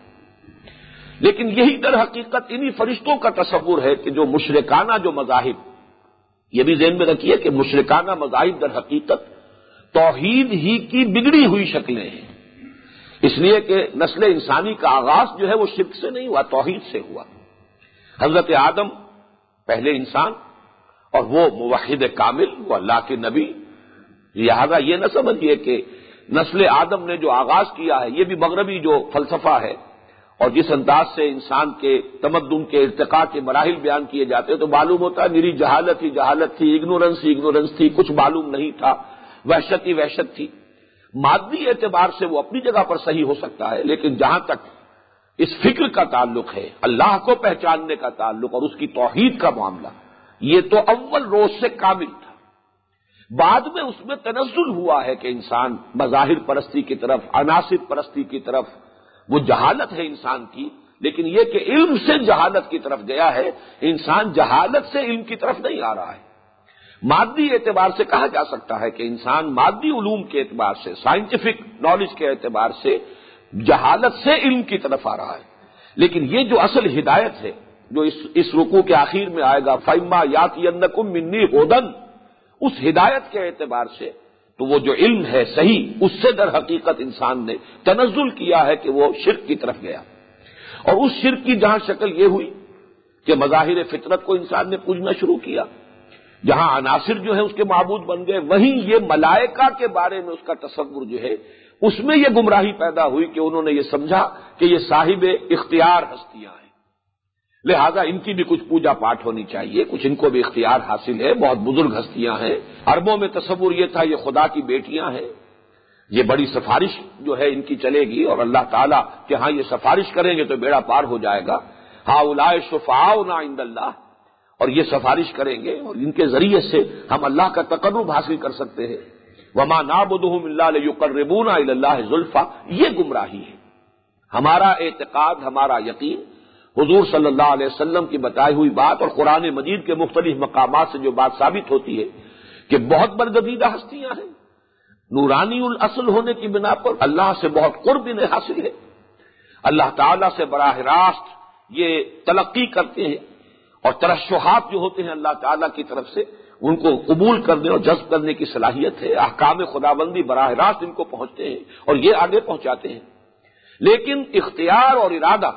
لیکن یہی در حقیقت انہی فرشتوں کا تصور ہے کہ جو مشرکانہ جو مذاہب، یہ بھی ذہن میں رکھیے کہ مشرکانہ مذاہب در حقیقت توحید ہی کی بگڑی ہوئی شکلیں ہیں، اس لیے کہ نسل انسانی کا آغاز جو ہے وہ شرک سے نہیں ہوا، توحید سے ہوا۔ حضرت آدم پہلے انسان اور وہ موحد کامل، وہ اللہ کے نبی، لہذا یہ نہ سمجھیے کہ نسل آدم نے جو آغاز کیا ہے، یہ بھی مغربی جو فلسفہ ہے اور جس انداز سے انسان کے تمدن کے ارتقاء کے مراحل بیان کیے جاتے تو معلوم ہوتا ہے میری جہالت ہی جہالت تھی، اگنورنس ہی اگنورنس تھی، کچھ معلوم نہیں تھا، وحشت ہی وحشت تھی۔ مادی اعتبار سے وہ اپنی جگہ پر صحیح ہو سکتا ہے، لیکن جہاں تک اس فکر کا تعلق ہے، اللہ کو پہچاننے کا تعلق اور اس کی توحید کا معاملہ، یہ تو اول روز سے کامل تھا۔ بعد میں اس میں تنزل ہوا ہے کہ انسان مظاہر پرستی کی طرف، عناصر پرستی کی طرف، وہ جہالت ہے انسان کی، لیکن یہ کہ علم سے جہالت کی طرف گیا ہے، انسان جہالت سے علم کی طرف نہیں آ رہا ہے۔ مادی اعتبار سے کہا جا سکتا ہے کہ انسان مادی علوم کے اعتبار سے، سائنٹیفک نالج کے اعتبار سے جہالت سے علم کی طرف آ رہا ہے، لیکن یہ جو اصل ہدایت ہے جو اس اس رکوع کے آخر میں آئے گا، فَإِمَّا يَأْتِيَنَّكُم مِّنِّي هُدًى، اس ہدایت کے اعتبار سے تو وہ جو علم ہے صحیح، اس سے در حقیقت انسان نے تنزل کیا ہے کہ وہ شرک کی طرف گیا، اور اس شرک کی جہاں شکل یہ ہوئی کہ مظاہر فطرت کو انسان نے پوجنا شروع کیا، جہاں عناصر جو ہے اس کے معبود بن گئے، وہیں یہ ملائکہ کے بارے میں اس کا تصور جو ہے اس میں یہ گمراہی پیدا ہوئی کہ انہوں نے یہ سمجھا کہ یہ صاحب اختیار ہستیاں ہیں، لہذا ان کی بھی کچھ پوجا پاٹ ہونی چاہیے، کچھ ان کو بھی اختیار حاصل ہے، بہت بزرگ ہستیاں ہیں۔ عربوں میں تصور یہ تھا یہ خدا کی بیٹیاں ہیں، یہ بڑی سفارش جو ہے ان کی چلے گی، اور اللہ تعالیٰ کہ ہاں یہ سفارش کریں گے تو بیڑا پار ہو جائے گا، ہؤلاء شفعاؤنا عند اللہ، اور یہ سفارش کریں گے اور ان کے ذریعے سے ہم اللہ کا تقرب حاصل کر سکتے ہیں۔ وما نعبدهم الا ليقربونا الى الله زلفى، یہ گمراہی ہے۔ ہمارا اعتقاد، ہمارا یقین حضور صلی اللہ علیہ وسلم کی بتائی ہوئی بات اور قرآن مجید کے مختلف مقامات سے جو بات ثابت ہوتی ہے کہ بہت برگزیدہ ہستیاں ہیں، نورانی الاصل ہونے کی بنا پر اللہ سے بہت قرب انہیں حاصل ہے، اللہ تعالیٰ سے براہ راست یہ تلقی کرتے ہیں، اور ترشحات جو ہوتے ہیں اللہ تعالیٰ کی طرف سے ان کو قبول کرنے اور جذب کرنے کی صلاحیت ہے، احکام خداوندی براہ راست ان کو پہنچتے ہیں اور یہ آگے پہنچاتے ہیں، لیکن اختیار اور ارادہ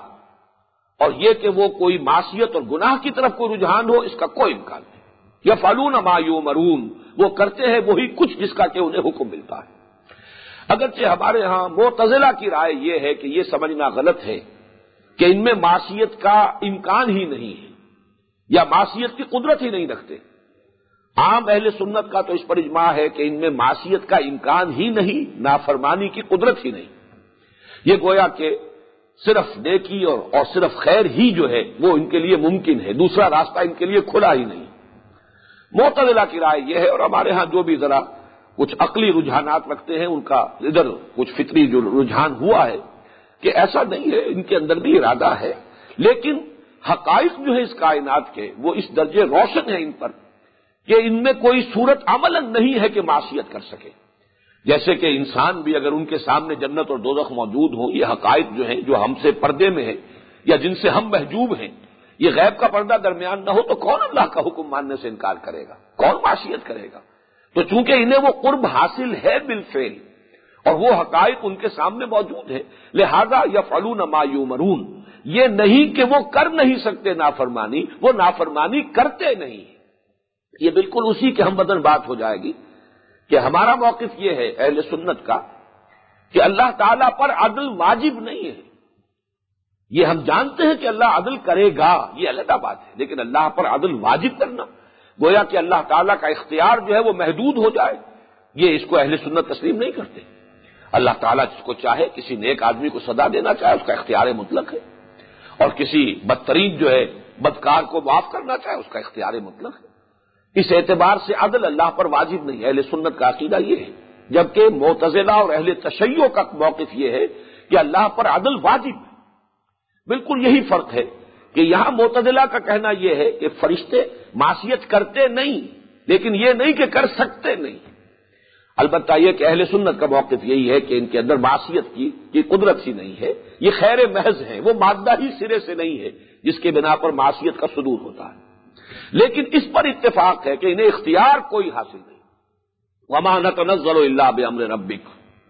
اور یہ کہ وہ کوئی معصیت اور گناہ کی طرف کوئی رجحان ہو، اس کا کوئی امکان نہیں۔ یفعلون ما یؤمرون، وہ کرتے ہیں وہی کچھ جس کا کہ انہیں حکم ملتا ہے۔ اگرچہ ہمارے ہاں معتزلہ کی رائے یہ ہے کہ یہ سمجھنا غلط ہے کہ ان میں معصیت کا امکان ہی نہیں ہے، یا معصیت کی قدرت ہی نہیں رکھتے۔ عام اہل سنت کا تو اس پر اجماع ہے کہ ان میں معصیت کا امکان ہی نہیں، نافرمانی کی قدرت ہی نہیں۔ یہ گویا کہ صرف نیکی اور, اور صرف خیر ہی جو ہے وہ ان کے لیے ممکن ہے، دوسرا راستہ ان کے لیے کھلا ہی نہیں۔ معتزلہ کی رائے یہ ہے، اور ہمارے ہاں جو بھی ذرا کچھ عقلی رجحانات رکھتے ہیں ان کا ادھر کچھ فطری جو رجحان ہوا ہے کہ ایسا نہیں ہے، ان کے اندر بھی ارادہ ہے، لیکن حقائق جو ہے اس کائنات کے وہ اس درجے روشن ہیں ان پر کہ ان میں کوئی صورت عملاً نہیں ہے کہ معصیت کر سکے۔ جیسے کہ انسان بھی اگر ان کے سامنے جنت اور دوزخ موجود ہوں، یہ حقائق جو ہیں جو ہم سے پردے میں ہیں یا جن سے ہم محجوب ہیں، یہ غیب کا پردہ درمیان نہ ہو تو کون اللہ کا حکم ماننے سے انکار کرے گا، کون معصیت کرے گا؟ تو چونکہ انہیں وہ قرب حاصل ہے بالفعل اور وہ حقائق ان کے سامنے موجود ہے، لہذا یفعلون ما یؤمرون، یہ نہیں کہ وہ کر نہیں سکتے نافرمانی، وہ نافرمانی کرتے نہیں۔ یہ بالکل اسی کے ہم بدن بات ہو جائے گی کہ ہمارا موقف یہ ہے اہل سنت کا کہ اللہ تعالیٰ پر عدل واجب نہیں ہے۔ یہ ہم جانتے ہیں کہ اللہ عدل کرے گا، یہ علیحدہ بات ہے، لیکن اللہ پر عدل واجب کرنا گویا کہ اللہ تعالیٰ کا اختیار جو ہے وہ محدود ہو جائے، یہ اس کو اہل سنت تسلیم نہیں کرتے۔ اللہ تعالیٰ جس کو چاہے کسی نیک آدمی کو سزا دینا چاہے اس کا اختیار مطلق ہے، اور کسی بدترین جو ہے بدکار کو معاف کرنا چاہے اس کا اختیار مطلق ہے۔ اس اعتبار سے عدل اللہ پر واجب نہیں، اہل سنت کا عقیدہ یہ ہے، جبکہ معتزلہ اور اہل تشیع کا موقف یہ ہے کہ اللہ پر عدل واجب ہے۔ بالکل یہی فرق ہے کہ یہاں معتزلہ کا کہنا یہ ہے کہ فرشتے معصیت کرتے نہیں، لیکن یہ نہیں کہ کر سکتے نہیں۔ البتہ یہ کہ اہل سنت کا موقف یہی ہے کہ ان کے اندر معصیت کی کی قدرت ہی نہیں ہے، یہ خیر محض ہے، وہ مادہ ہی سرے سے نہیں ہے جس کے بنا پر معصیت کا صدور ہوتا ہے۔ لیکن اس پر اتفاق ہے کہ انہیں اختیار کوئی حاصل نہیں۔ وما نتنزل الا بامر ربک،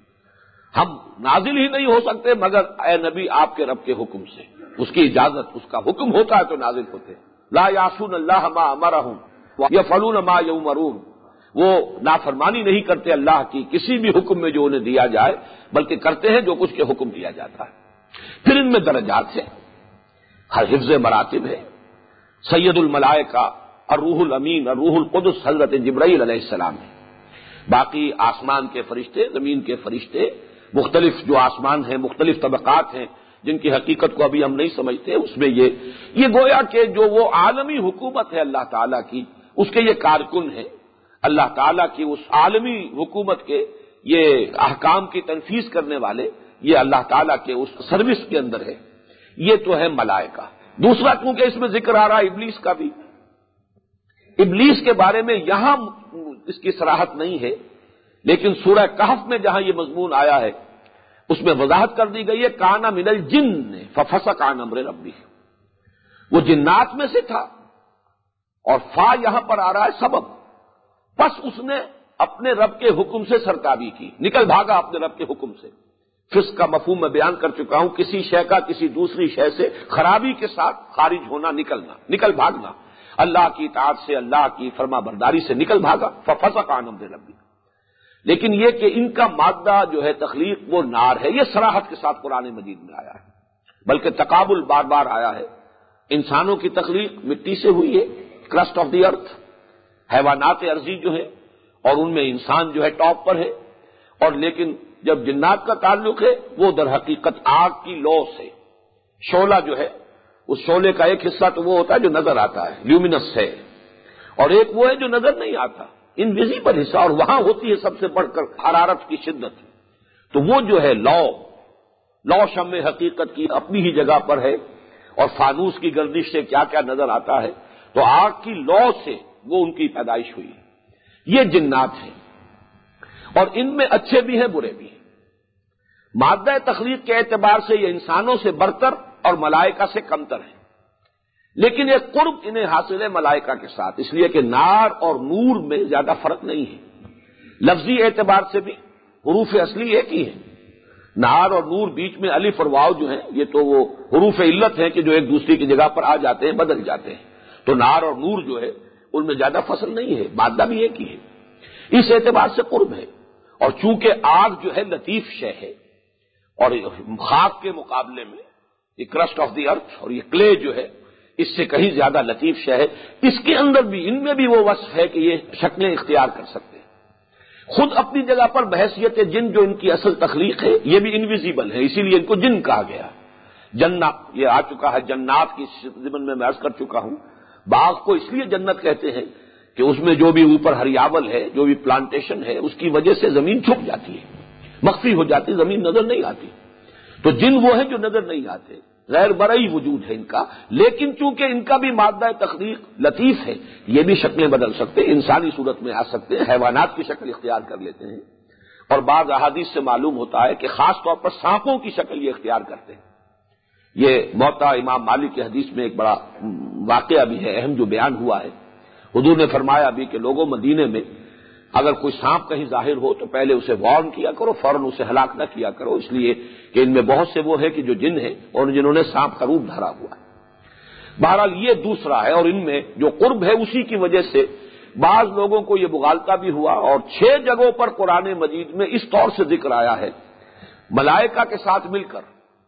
ہم نازل ہی نہیں ہو سکتے مگر اے نبی آپ کے رب کے حکم سے، اس کی اجازت، اس کا حکم ہوتا ہے تو نازل ہوتے ہیں۔ لا یعصون اللہ ما امرہم ویفعلون ما یؤمرون، وہ نافرمانی نہیں کرتے اللہ کی کسی بھی حکم میں جو انہیں دیا جائے، بلکہ کرتے ہیں جو کچھ کے حکم دیا جاتا ہے۔ پھر ان میں درجات ہیں، ہر حفظ مراتب ہے۔ سید الملائکہ الروح الامین الروح القدس حضرت جبرائیل علیہ السلام ہے۔ باقی آسمان کے فرشتے، زمین کے فرشتے، مختلف جو آسمان ہیں، مختلف طبقات ہیں جن کی حقیقت کو ابھی ہم نہیں سمجھتے، اس میں یہ یہ گویا کہ جو وہ عالمی حکومت ہے اللہ تعالیٰ کی، اس کے یہ کارکن ہیں۔ اللہ تعالیٰ کی اس عالمی حکومت کے یہ احکام کی تنفیذ کرنے والے، یہ اللہ تعالیٰ کے اس سروس کے اندر ہے۔ یہ تو ہے ملائکہ۔ دوسرا کیونکہ اس میں ذکر آ رہا ہے ابلیس کا بھی، ابلیس کے بارے میں یہاں اس کی صراحت نہیں ہے، لیکن سورہ کہف میں جہاں یہ مضمون آیا ہے اس میں وضاحت کر دی گئی ہے، کان من الجن ففسق عن امر ربہ، وہ جنات میں سے تھا، اور فا یہاں پر آ رہا ہے سبب، بس اس نے اپنے رب کے حکم سے سرتابی کی، نکل بھاگا اپنے رب کے حکم سے۔ فسق کا مفہوم میں بیان کر چکا ہوں، کسی شے کا کسی دوسری شے سے خرابی کے ساتھ خارج ہونا، نکلنا، نکل بھاگنا، اللہ کی اطاعت سے، اللہ کی فرما برداری سے نکل بھاگا، ففسق عن امر ربہ۔ لیکن یہ کہ ان کا مادہ جو ہے تخلیق وہ نار ہے، یہ صراحت کے ساتھ قرآن مجید میں آیا ہے، بلکہ تقابل بار بار آیا ہے۔ انسانوں کی تخلیق مٹی سے ہوئی ہے، کرسٹ آف دی ارتھ، حیوانات ارضی جو ہے، اور ان میں انسان جو ہے ٹاپ پر ہے، اور لیکن جب جنات کا تعلق ہے وہ در حقیقت آگ کی لو سے، شعلہ جو ہے اس شعلے کا ایک حصہ تو وہ ہوتا ہے جو نظر آتا ہے، لیومینس ہے، اور ایک وہ ہے جو نظر نہیں آتا، انویزیبل حصہ، اور وہاں ہوتی ہے سب سے بڑھ کر حرارت کی شدت۔ تو وہ جو ہے لو لو شمع حقیقت کی اپنی ہی جگہ پر ہے، اور فانوس کی گردش سے کیا کیا نظر آتا ہے، تو آگ کی لو سے وہ ان کی پیدائش ہوئی ہے۔ یہ جنات ہیں، اور ان میں اچھے بھی ہیں برے بھی ہیں۔ مادہ تخلیق کے اعتبار سے یہ انسانوں سے برتر اور ملائکہ سے کمتر ہیں، لیکن ایک قرب انہیں حاصل ہے ملائکہ کے ساتھ، اس لیے کہ نار اور نور میں زیادہ فرق نہیں ہے۔ لفظی اعتبار سے بھی حروف اصلی ایک ہی ہیں، نار اور نور بیچ میں الف اور واو جو ہیں یہ تو وہ حروف علت ہیں کہ جو ایک دوسرے کی جگہ پر آ جاتے ہیں، بدل جاتے ہیں، تو نار اور نور جو ہے ان میں زیادہ فصل نہیں ہے، مادہ بھی ایک ہی ہے، اس اعتبار سے قرب ہے۔ اور چونکہ آگ جو ہے لطیف شے ہے، اور خاک کے مقابلے میں یہ کرسٹ آف دی ارتھ اور یہ کلے جو ہے اس سے کہیں زیادہ لطیف شے ہے. اس کے اندر بھی ان میں بھی وہ وصف ہے کہ یہ شکلیں اختیار کر سکتے ہیں. خود اپنی جگہ پر بحیثیت جن جو ان کی اصل تخلیق ہے یہ بھی انویزیبل ہے، اسی لیے ان کو جن کہا گیا. جنات یہ آ چکا ہے، جنات کی ضمن میں میں عرض کر چکا ہوں. باغ کو اس لیے جنت کہتے ہیں کہ اس میں جو بھی اوپر ہریاول ہے، جو بھی پلانٹیشن ہے، اس کی وجہ سے زمین چھپ جاتی ہے، مخفی ہو جاتی، زمین نظر نہیں آتی. تو جن وہ ہیں جو نظر نہیں آتے، غیر مرئی وجود ہے ان کا، لیکن چونکہ ان کا بھی مادہ تخلیق لطیف ہے، یہ بھی شکلیں بدل سکتے ہیں، انسانی صورت میں آ سکتے ہیں، حیوانات کی شکل اختیار کر لیتے ہیں. اور بعض احادیث سے معلوم ہوتا ہے کہ خاص طور پر سانپوں کی شکل یہ اختیار کرتے ہیں. یہ موطا امام مالک کی حدیث میں ایک بڑا واقعہ بھی ہے، اہم جو بیان ہوا ہے. حضور نے فرمایا بھی کہ لوگوں مدینے میں اگر کوئی سانپ کہیں ظاہر ہو تو پہلے اسے وارن کیا کرو، فوراً اسے ہلاک نہ کیا کرو، اس لیے کہ ان میں بہت سے وہ ہے کہ جو جن ہیں اور جنہوں نے سانپ کا روپ دھرا ہوا ہے. بہرحال یہ دوسرا ہے، اور ان میں جو قرب ہے اسی کی وجہ سے بعض لوگوں کو یہ مغالطہ بھی ہوا. اور چھ جگہوں پر قرآن مجید میں اس طور سے ذکر آیا ہے ملائکہ کے ساتھ مل کر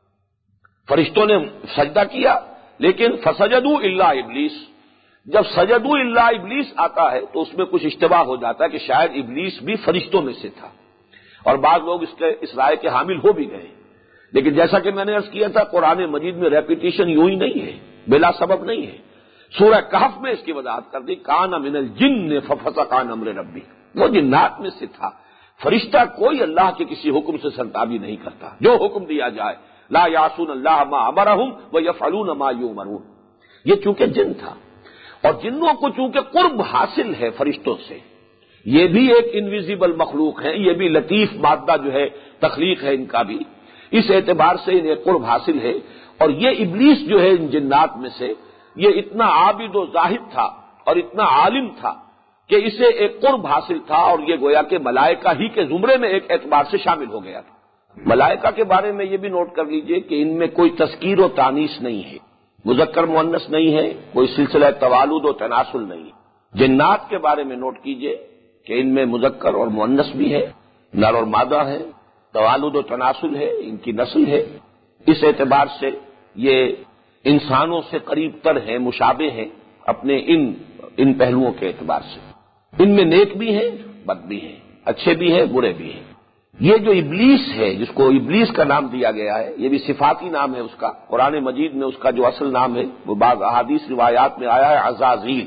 فرشتوں نے سجدہ کیا، لیکن فسجدوا الا ابلیس. جب سجدوا الا ابلیس آتا ہے تو اس میں کچھ اشتباہ ہو جاتا ہے کہ شاید ابلیس بھی فرشتوں میں سے تھا، اور بعض لوگ اس کے اس رائے کے حامل ہو بھی گئے. لیکن جیسا کہ میں نے عرض کیا تھا، قرآن مجید میں ریپیٹیشن یوں ہی نہیں ہے، بلا سبب نہیں ہے. سورہ کہف میں اس کی وضاحت کر دی، کان من الجن ففسق عن امر ربی، وہ جنات میں سے تھا. فرشتہ کوئی اللہ کے کسی حکم سے سرتابی نہیں کرتا، جو حکم دیا جائے لا یعصون اللہ ما امرہم ویفعلون ما یؤمرون. یہ چونکہ جن تھا، اور جنوں کو چونکہ قرب حاصل ہے فرشتوں سے، یہ بھی ایک انویزیبل مخلوق ہے، یہ بھی لطیف مادہ جو ہے تخلیق ہے ان کا بھی، اس اعتبار سے انہیں قرب حاصل ہے. اور یہ ابلیس جو ہے ان جنات میں سے یہ اتنا عابد و زاہد تھا اور اتنا عالم تھا کہ اسے ایک قرب حاصل تھا، اور یہ گویا کہ ملائکہ ہی کے زمرے میں ایک اعتبار سے شامل ہو گیا تھا. ملائکہ کے بارے میں یہ بھی نوٹ کر لیجئے کہ ان میں کوئی تذکیر و تانیث نہیں ہے، مذکر مؤنث نہیں ہے، کوئی سلسلہ توالد و تناسل نہیں ہے. جنات کے بارے میں نوٹ کیجئے کہ ان میں مذکر اور مؤنث بھی ہے، نر اور مادہ ہے، توالد و تناسل ہے، ان کی نسل ہے. اس اعتبار سے یہ انسانوں سے قریب تر ہیں، مشابہ ہیں اپنے ان ان پہلوؤں کے اعتبار سے. ان میں نیک بھی ہیں، بد بھی ہیں، اچھے بھی ہیں، برے بھی ہیں. یہ جو ابلیس ہے جس کو ابلیس کا نام دیا گیا ہے، یہ بھی صفاتی نام ہے اس کا. قرآن مجید میں اس کا جو اصل نام ہے وہ بعض احادیث روایات میں آیا ہے عزازیل،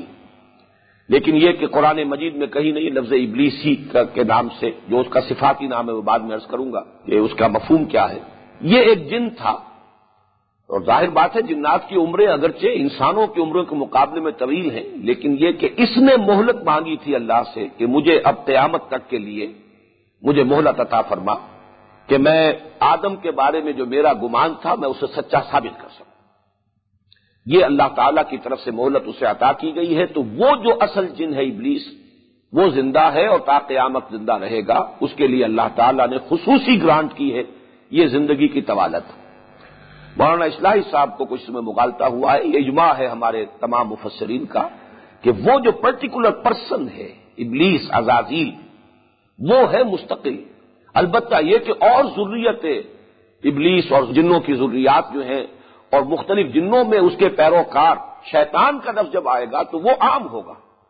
لیکن یہ کہ قرآن مجید میں کہیں نہیں لفظ ابلیس ہی کے نام سے، جو اس کا صفاتی نام ہے وہ بعد میں عرض کروں گا کہ اس کا مفہوم کیا ہے. یہ ایک جن تھا، اور ظاہر بات ہے جنات کی عمریں اگرچہ انسانوں کی عمروں کے مقابلے میں طویل ہیں، لیکن یہ کہ اس نے مہلت مانگی تھی اللہ سے کہ مجھے اب قیامت تک کے لیے مجھے مہلت عطا فرما کہ میں آدم کے بارے میں جو میرا گمان تھا میں اسے سچا ثابت کر سکوں. یہ اللہ تعالیٰ کی طرف سے مہلت اسے عطا کی گئی ہے. تو وہ جو اصل جن ہے ابلیس، وہ زندہ ہے اور تا قیامت زندہ رہے گا. اس کے لیے اللہ تعالیٰ نے خصوصی گرانٹ کی ہے یہ زندگی کی طوالت. مولانا اصلاحی صاحب کو کچھ اس میں مغالطہ ہوا ہے. یہ اجماع ہے ہمارے تمام مفسرین کا کہ وہ جو پرٹیکولر پرسن ہے ابلیس عزازیل، وہ ہے مستقل. البتہ یہ کہ اور ذریت ابلیس اور جنوں کی ذریات جو ہیں اور مختلف جنوں میں اس کے پیروکار شیطان کا لفظ جب آئے گا تو وہ عام ہوگا.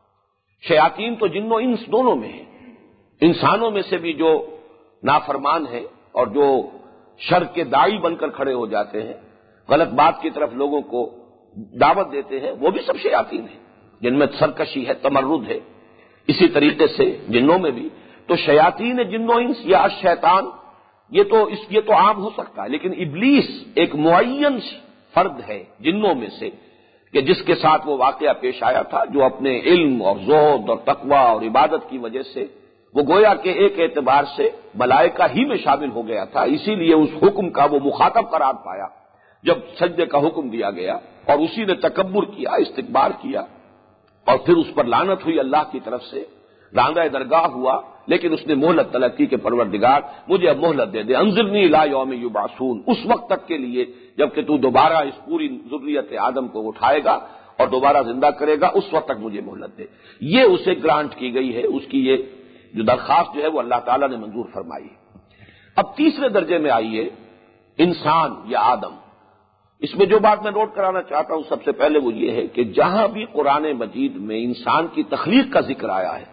شیاطین تو جن و انس دونوں میں ہیں. انسانوں میں سے بھی جو نافرمان ہیں اور جو شر کے داعی بن کر کھڑے ہو جاتے ہیں، غلط بات کی طرف لوگوں کو دعوت دیتے ہیں، وہ بھی سب شیاطین ہیں جن میں سرکشی ہے، تمرد ہے. اسی طریقے سے جنوں میں بھی تو شیاطین جن و انس یا شیطان یہ تو اس یہ تو عام ہو سکتا ہے، لیکن ابلیس ایک معین فرد ہے جنوں میں سے کہ جس کے ساتھ وہ واقعہ پیش آیا تھا، جو اپنے علم اور زہد اور تقوی اور عبادت کی وجہ سے وہ گویا کہ ایک اعتبار سے ملائکہ ہی میں شامل ہو گیا تھا. اسی لیے اس حکم کا وہ مخاطب قرار پایا جب سجدے کا حکم دیا گیا، اور اسی نے تکبر کیا، استکبار کیا، اور پھر اس پر لعنت ہوئی اللہ کی طرف سے، راندہ درگاہ ہوا. لیکن اس نے مہلت طلب کی کہ پروردگار مجھے اب مہلت دے دے، انظرنی الی یوم یبعثون، اس وقت تک کے لیے جب کہ تو دوبارہ اس پوری ذریت آدم کو اٹھائے گا اور دوبارہ زندہ کرے گا، اس وقت تک مجھے مہلت دے. یہ اسے گرانٹ کی گئی ہے، اس کی یہ جو درخواست جو ہے وہ اللہ تعالیٰ نے منظور فرمائی. اب تیسرے درجے میں آئیے انسان یا آدم. اس میں جو بات میں نوٹ کرانا چاہتا ہوں سب سے پہلے وہ یہ ہے کہ جہاں بھی قرآن مجید میں انسان کی تخلیق کا ذکر آیا ہے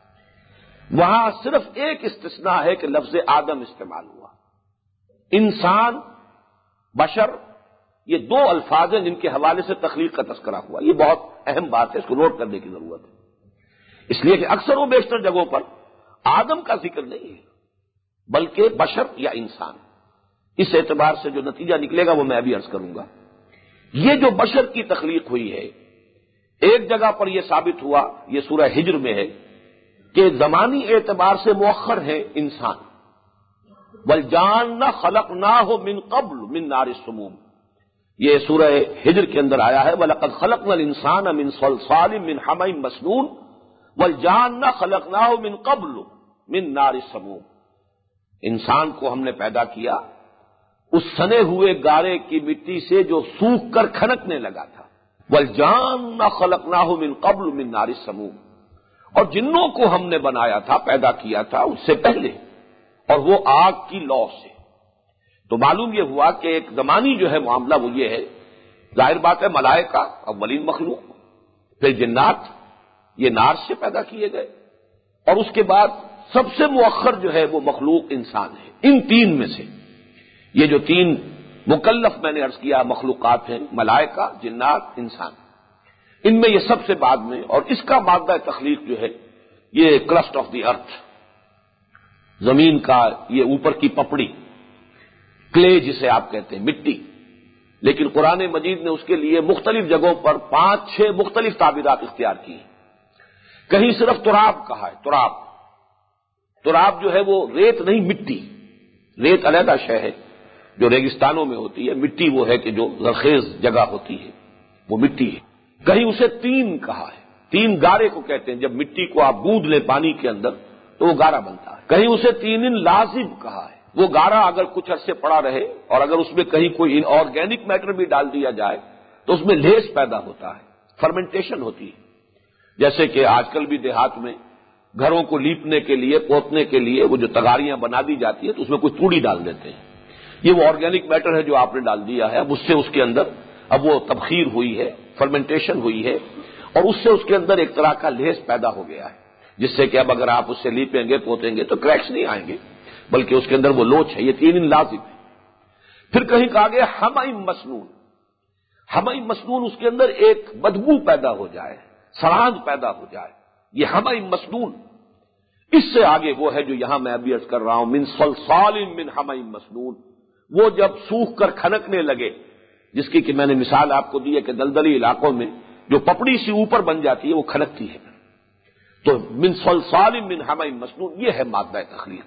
وہاں صرف ایک استثناء ہے کہ لفظ آدم استعمال ہوا. انسان، بشر، یہ دو الفاظ ہیں جن کے حوالے سے تخلیق کا تذکرہ ہوا. یہ بہت اہم بات ہے، اس کو نوٹ کرنے کی ضرورت ہے، اس لیے کہ اکثر و بیشتر جگہوں پر آدم کا ذکر نہیں ہے بلکہ بشر یا انسان. اس اعتبار سے جو نتیجہ نکلے گا وہ میں ابھی عرض کروں گا. یہ جو بشر کی تخلیق ہوئی ہے ایک جگہ پر یہ ثابت ہوا، یہ سورہ ہجر میں ہے کہ زمانی اعتبار سے مؤخر ہے انسان. وَالْجَانَّ خَلَقْنَاهُ مِنْ قَبْلُ مِنْ نَارِ السُّمُومِ، یہ سورہ ہجر کے اندر آیا ہے. وَلَقَدْ خَلَقْنَا الْإِنسَانَ مِنْ صَلْصَالٍ مِنْ حَمَإٍ مَسْنُونٍ وَالْجَانَّ خَلَقْنَاهُ مِنْ قَبْلُ مِنْ نَارِ السَّمُومِ. انسان کو ہم نے پیدا کیا اس سنے ہوئے گارے کی مٹی سے جو سوکھ کر کھنکنے لگا تھا. وَالْجَانَّ خَلَقْنَاهُ مِنْ قَبْلُ مِنْ نَارِ السَّمُومِ، اور جنوں کو ہم نے بنایا تھا، پیدا کیا تھا اس سے پہلے، اور وہ آگ کی لو سے. تو معلوم یہ ہوا کہ ایک زمانی جو ہے معاملہ وہ یہ ہے، ظاہر بات ہے ملائکہ اولین مخلوق، پھر جنات یہ نار سے پیدا کیے گئے، اور اس کے بعد سب سے مؤخر جو ہے وہ مخلوق انسان ہے. ان تین میں سے یہ جو تین مکلف میں نے عرض کیا مخلوقات ہیں، ملائکہ، جنات، انسان، ان میں یہ سب سے بعد میں، اور اس کا مادہ تخلیق جو ہے یہ کرسٹ آف دی ارتھ، زمین کا یہ اوپر کی پپڑی، کلے جسے آپ کہتے ہیں، مٹی. لیکن قرآن مجید نے اس کے لیے مختلف جگہوں پر پانچ چھ مختلف تعبیرات اختیار کی ہیں. کہیں صرف تراب کہا ہے. تراب تراب جو ہے وہ ریت نہیں، مٹی. ریت علیحدہ شے ہے جو ریگستانوں میں ہوتی ہے، مٹی وہ ہے کہ جو زرخیز جگہ ہوتی ہے وہ مٹی ہے. کہیں اسے تین کہا ہے. تین گارے کو کہتے ہیں، جب مٹی کو آپ گوندھ لیں پانی کے اندر تو وہ گارا بنتا ہے. کہیں اسے تین لازم کہا ہے. وہ گارا اگر کچھ عرصے پڑا رہے اور اگر اس میں کہیں کوئی آرگینک میٹر بھی ڈال دیا جائے تو اس میں لیس پیدا ہوتا ہے، فرمنٹیشن ہوتی ہے. جیسے کہ آج کل بھی دیہات میں گھروں کو لیپنے کے لیے، پوتنے کے لیے وہ جو تغاریاں بنا دی جاتی ہیں تو اس میں کچھ توڑی ڈال دیتے ہیں. یہ وہ آرگینک میٹر ہے جو آپ نے ڈال دیا ہے. اب اس سے اس کے اندر اب وہ تبخیر ہوئی ہے، فرمنٹیشن ہوئی ہے، اور اس سے اس کے اندر ایک طرح کا لیس پیدا ہو گیا ہے، جس سے کہ اب اگر آپ اس سے لیپیں گے، پوتیں گے تو کریکس نہیں آئیں گے، بلکہ اس کے اندر وہ لوچ ہے. یہ تین لازم ہے. پھر کہیں کہا گیا حمیم مسنون. حمیم مسنون اس کے اندر ایک بدبو پیدا ہو جائے، سڑاند پیدا ہو جائے، یہ حمیم مسنون. اس سے آگے وہ ہے جو یہاں میں ابھی عرض کر رہا ہوں، من صلصال من حمیم مسنون، وہ جب سوکھ کر کھنکنے لگے، جس کی کہ میں نے مثال آپ کو دی ہے کہ دلدلی علاقوں میں جو پپڑی سی اوپر بن جاتی ہے وہ کھنکتی ہے. تو من صلصال من حمیم مسنون یہ ہے مادہ تخلیق.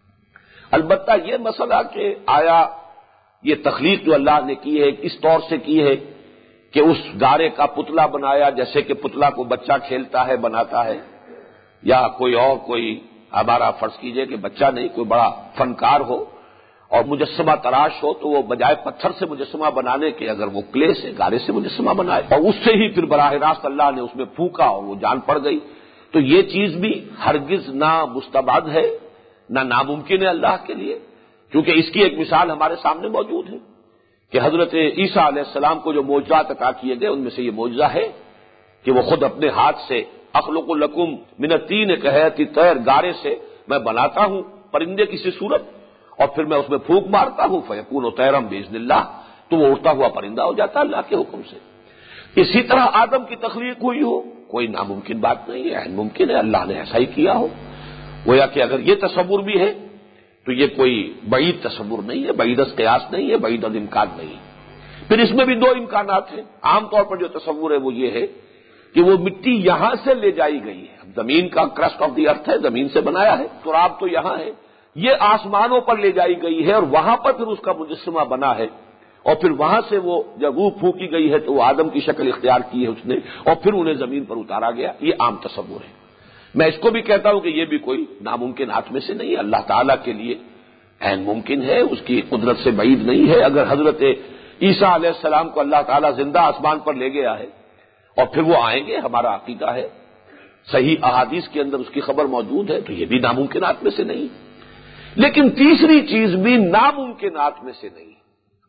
البتہ یہ مسئلہ کہ آیا یہ تخلیق جو اللہ نے کی ہے کس طور سے کی ہے کہ اس گارے کا پتلا بنایا، جیسے کہ پتلا کو بچہ کھیلتا ہے بناتا ہے، یا کوئی اور کوئی ہمارا فرض کیجئے کہ بچہ نہیں، کوئی بڑا فنکار ہو اور مجسمہ تراش ہو تو وہ بجائے پتھر سے مجسمہ بنانے کے اگر وہ کلے سے، گارے سے مجسمہ بنائے اور اس سے ہی پھر براہ راست اللہ نے اس میں پھونکا اور وہ جان پڑ گئی، تو یہ چیز بھی ہرگز نہ مستبعد ہے نہ ناممکن ہے اللہ کے لیے. کیونکہ اس کی ایک مثال ہمارے سامنے موجود ہے کہ حضرت عیسیٰ علیہ السلام کو جو معجزات عطا کیے گئے ان میں سے یہ معجزہ ہے کہ وہ خود اپنے ہاتھ سے اخلق لکم من الطین کہتی طیر، گارے سے میں بناتا ہوں پرندے کی سی صورت اور پھر میں اس میں پھونک مارتا ہوں، فیکون طیرا باذن اللہ، تو وہ اڑتا ہوا پرندہ ہو جاتا ہے اللہ کے حکم سے. اسی طرح آدم کی تخلیق ہوئی ہو، کوئی ناممکن بات نہیں ہے، ممکن ہے اللہ نے ایسا ہی کیا ہو. گویا کہ اگر یہ تصور بھی ہے تو یہ کوئی بعید تصور نہیں ہے، بعید از قیاس نہیں ہے، بعید از امکان نہیں. پھر اس میں بھی دو امکانات ہیں. عام طور پر جو تصور ہے وہ یہ ہے کہ وہ مٹی یہاں سے لے جائی گئی ہے، زمین کا کرسٹ آف دی ارتھ ہے، زمین سے بنایا ہے، تراب تو یہاں ہے، یہ آسمانوں پر لے جائی گئی ہے اور وہاں پر پھر اس کا مجسمہ بنا ہے، اور پھر وہاں سے وہ جب روح پھونکی گئی ہے تو وہ آدم کی شکل اختیار کی ہے اس نے، اور پھر انہیں زمین پر اتارا گیا. یہ عام تصور ہے. میں اس کو بھی کہتا ہوں کہ یہ بھی کوئی ناممکنات میں سے نہیں ہے، اللہ تعالیٰ کے لیے عین ممکن ہے، اس کی قدرت سے بعید نہیں ہے. اگر حضرت عیسیٰ علیہ السلام کو اللہ تعالیٰ زندہ آسمان پر لے گیا ہے اور پھر وہ آئیں گے، ہمارا عقیدہ ہے، صحیح احادیث کے اندر اس کی خبر موجود ہے، تو یہ بھی ناممکنات میں سے نہیں. لیکن تیسری چیز بھی ناممکنات میں سے نہیں.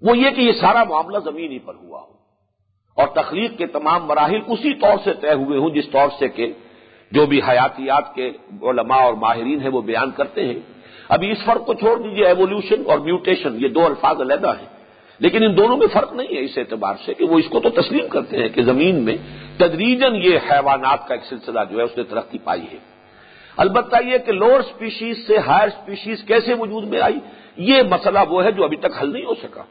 وہ یہ کہ یہ سارا معاملہ زمین ہی پر ہوا ہو اور تخلیق کے تمام مراحل اسی طور سے طے ہوئے ہوں جس طور سے کہ جو بھی حیاتیات کے علماء اور ماہرین ہیں وہ بیان کرتے ہیں۔ ابھی اس فرق کو چھوڑ دیجیے، ایوولوشن اور میوٹیشن یہ دو الفاظ علیحدہ ہیں، لیکن ان دونوں میں فرق نہیں ہے اس اعتبار سے کہ وہ اس کو تو تسلیم کرتے ہیں کہ زمین میں تدریجاً یہ حیوانات کا ایک سلسلہ جو ہے اس نے ترقی پائی ہے۔ البتہ یہ کہ لوور سپیشیز سے ہائر سپیشیز کیسے وجود میں آئی، یہ مسئلہ وہ ہے جو ابھی تک حل نہیں ہو سکا،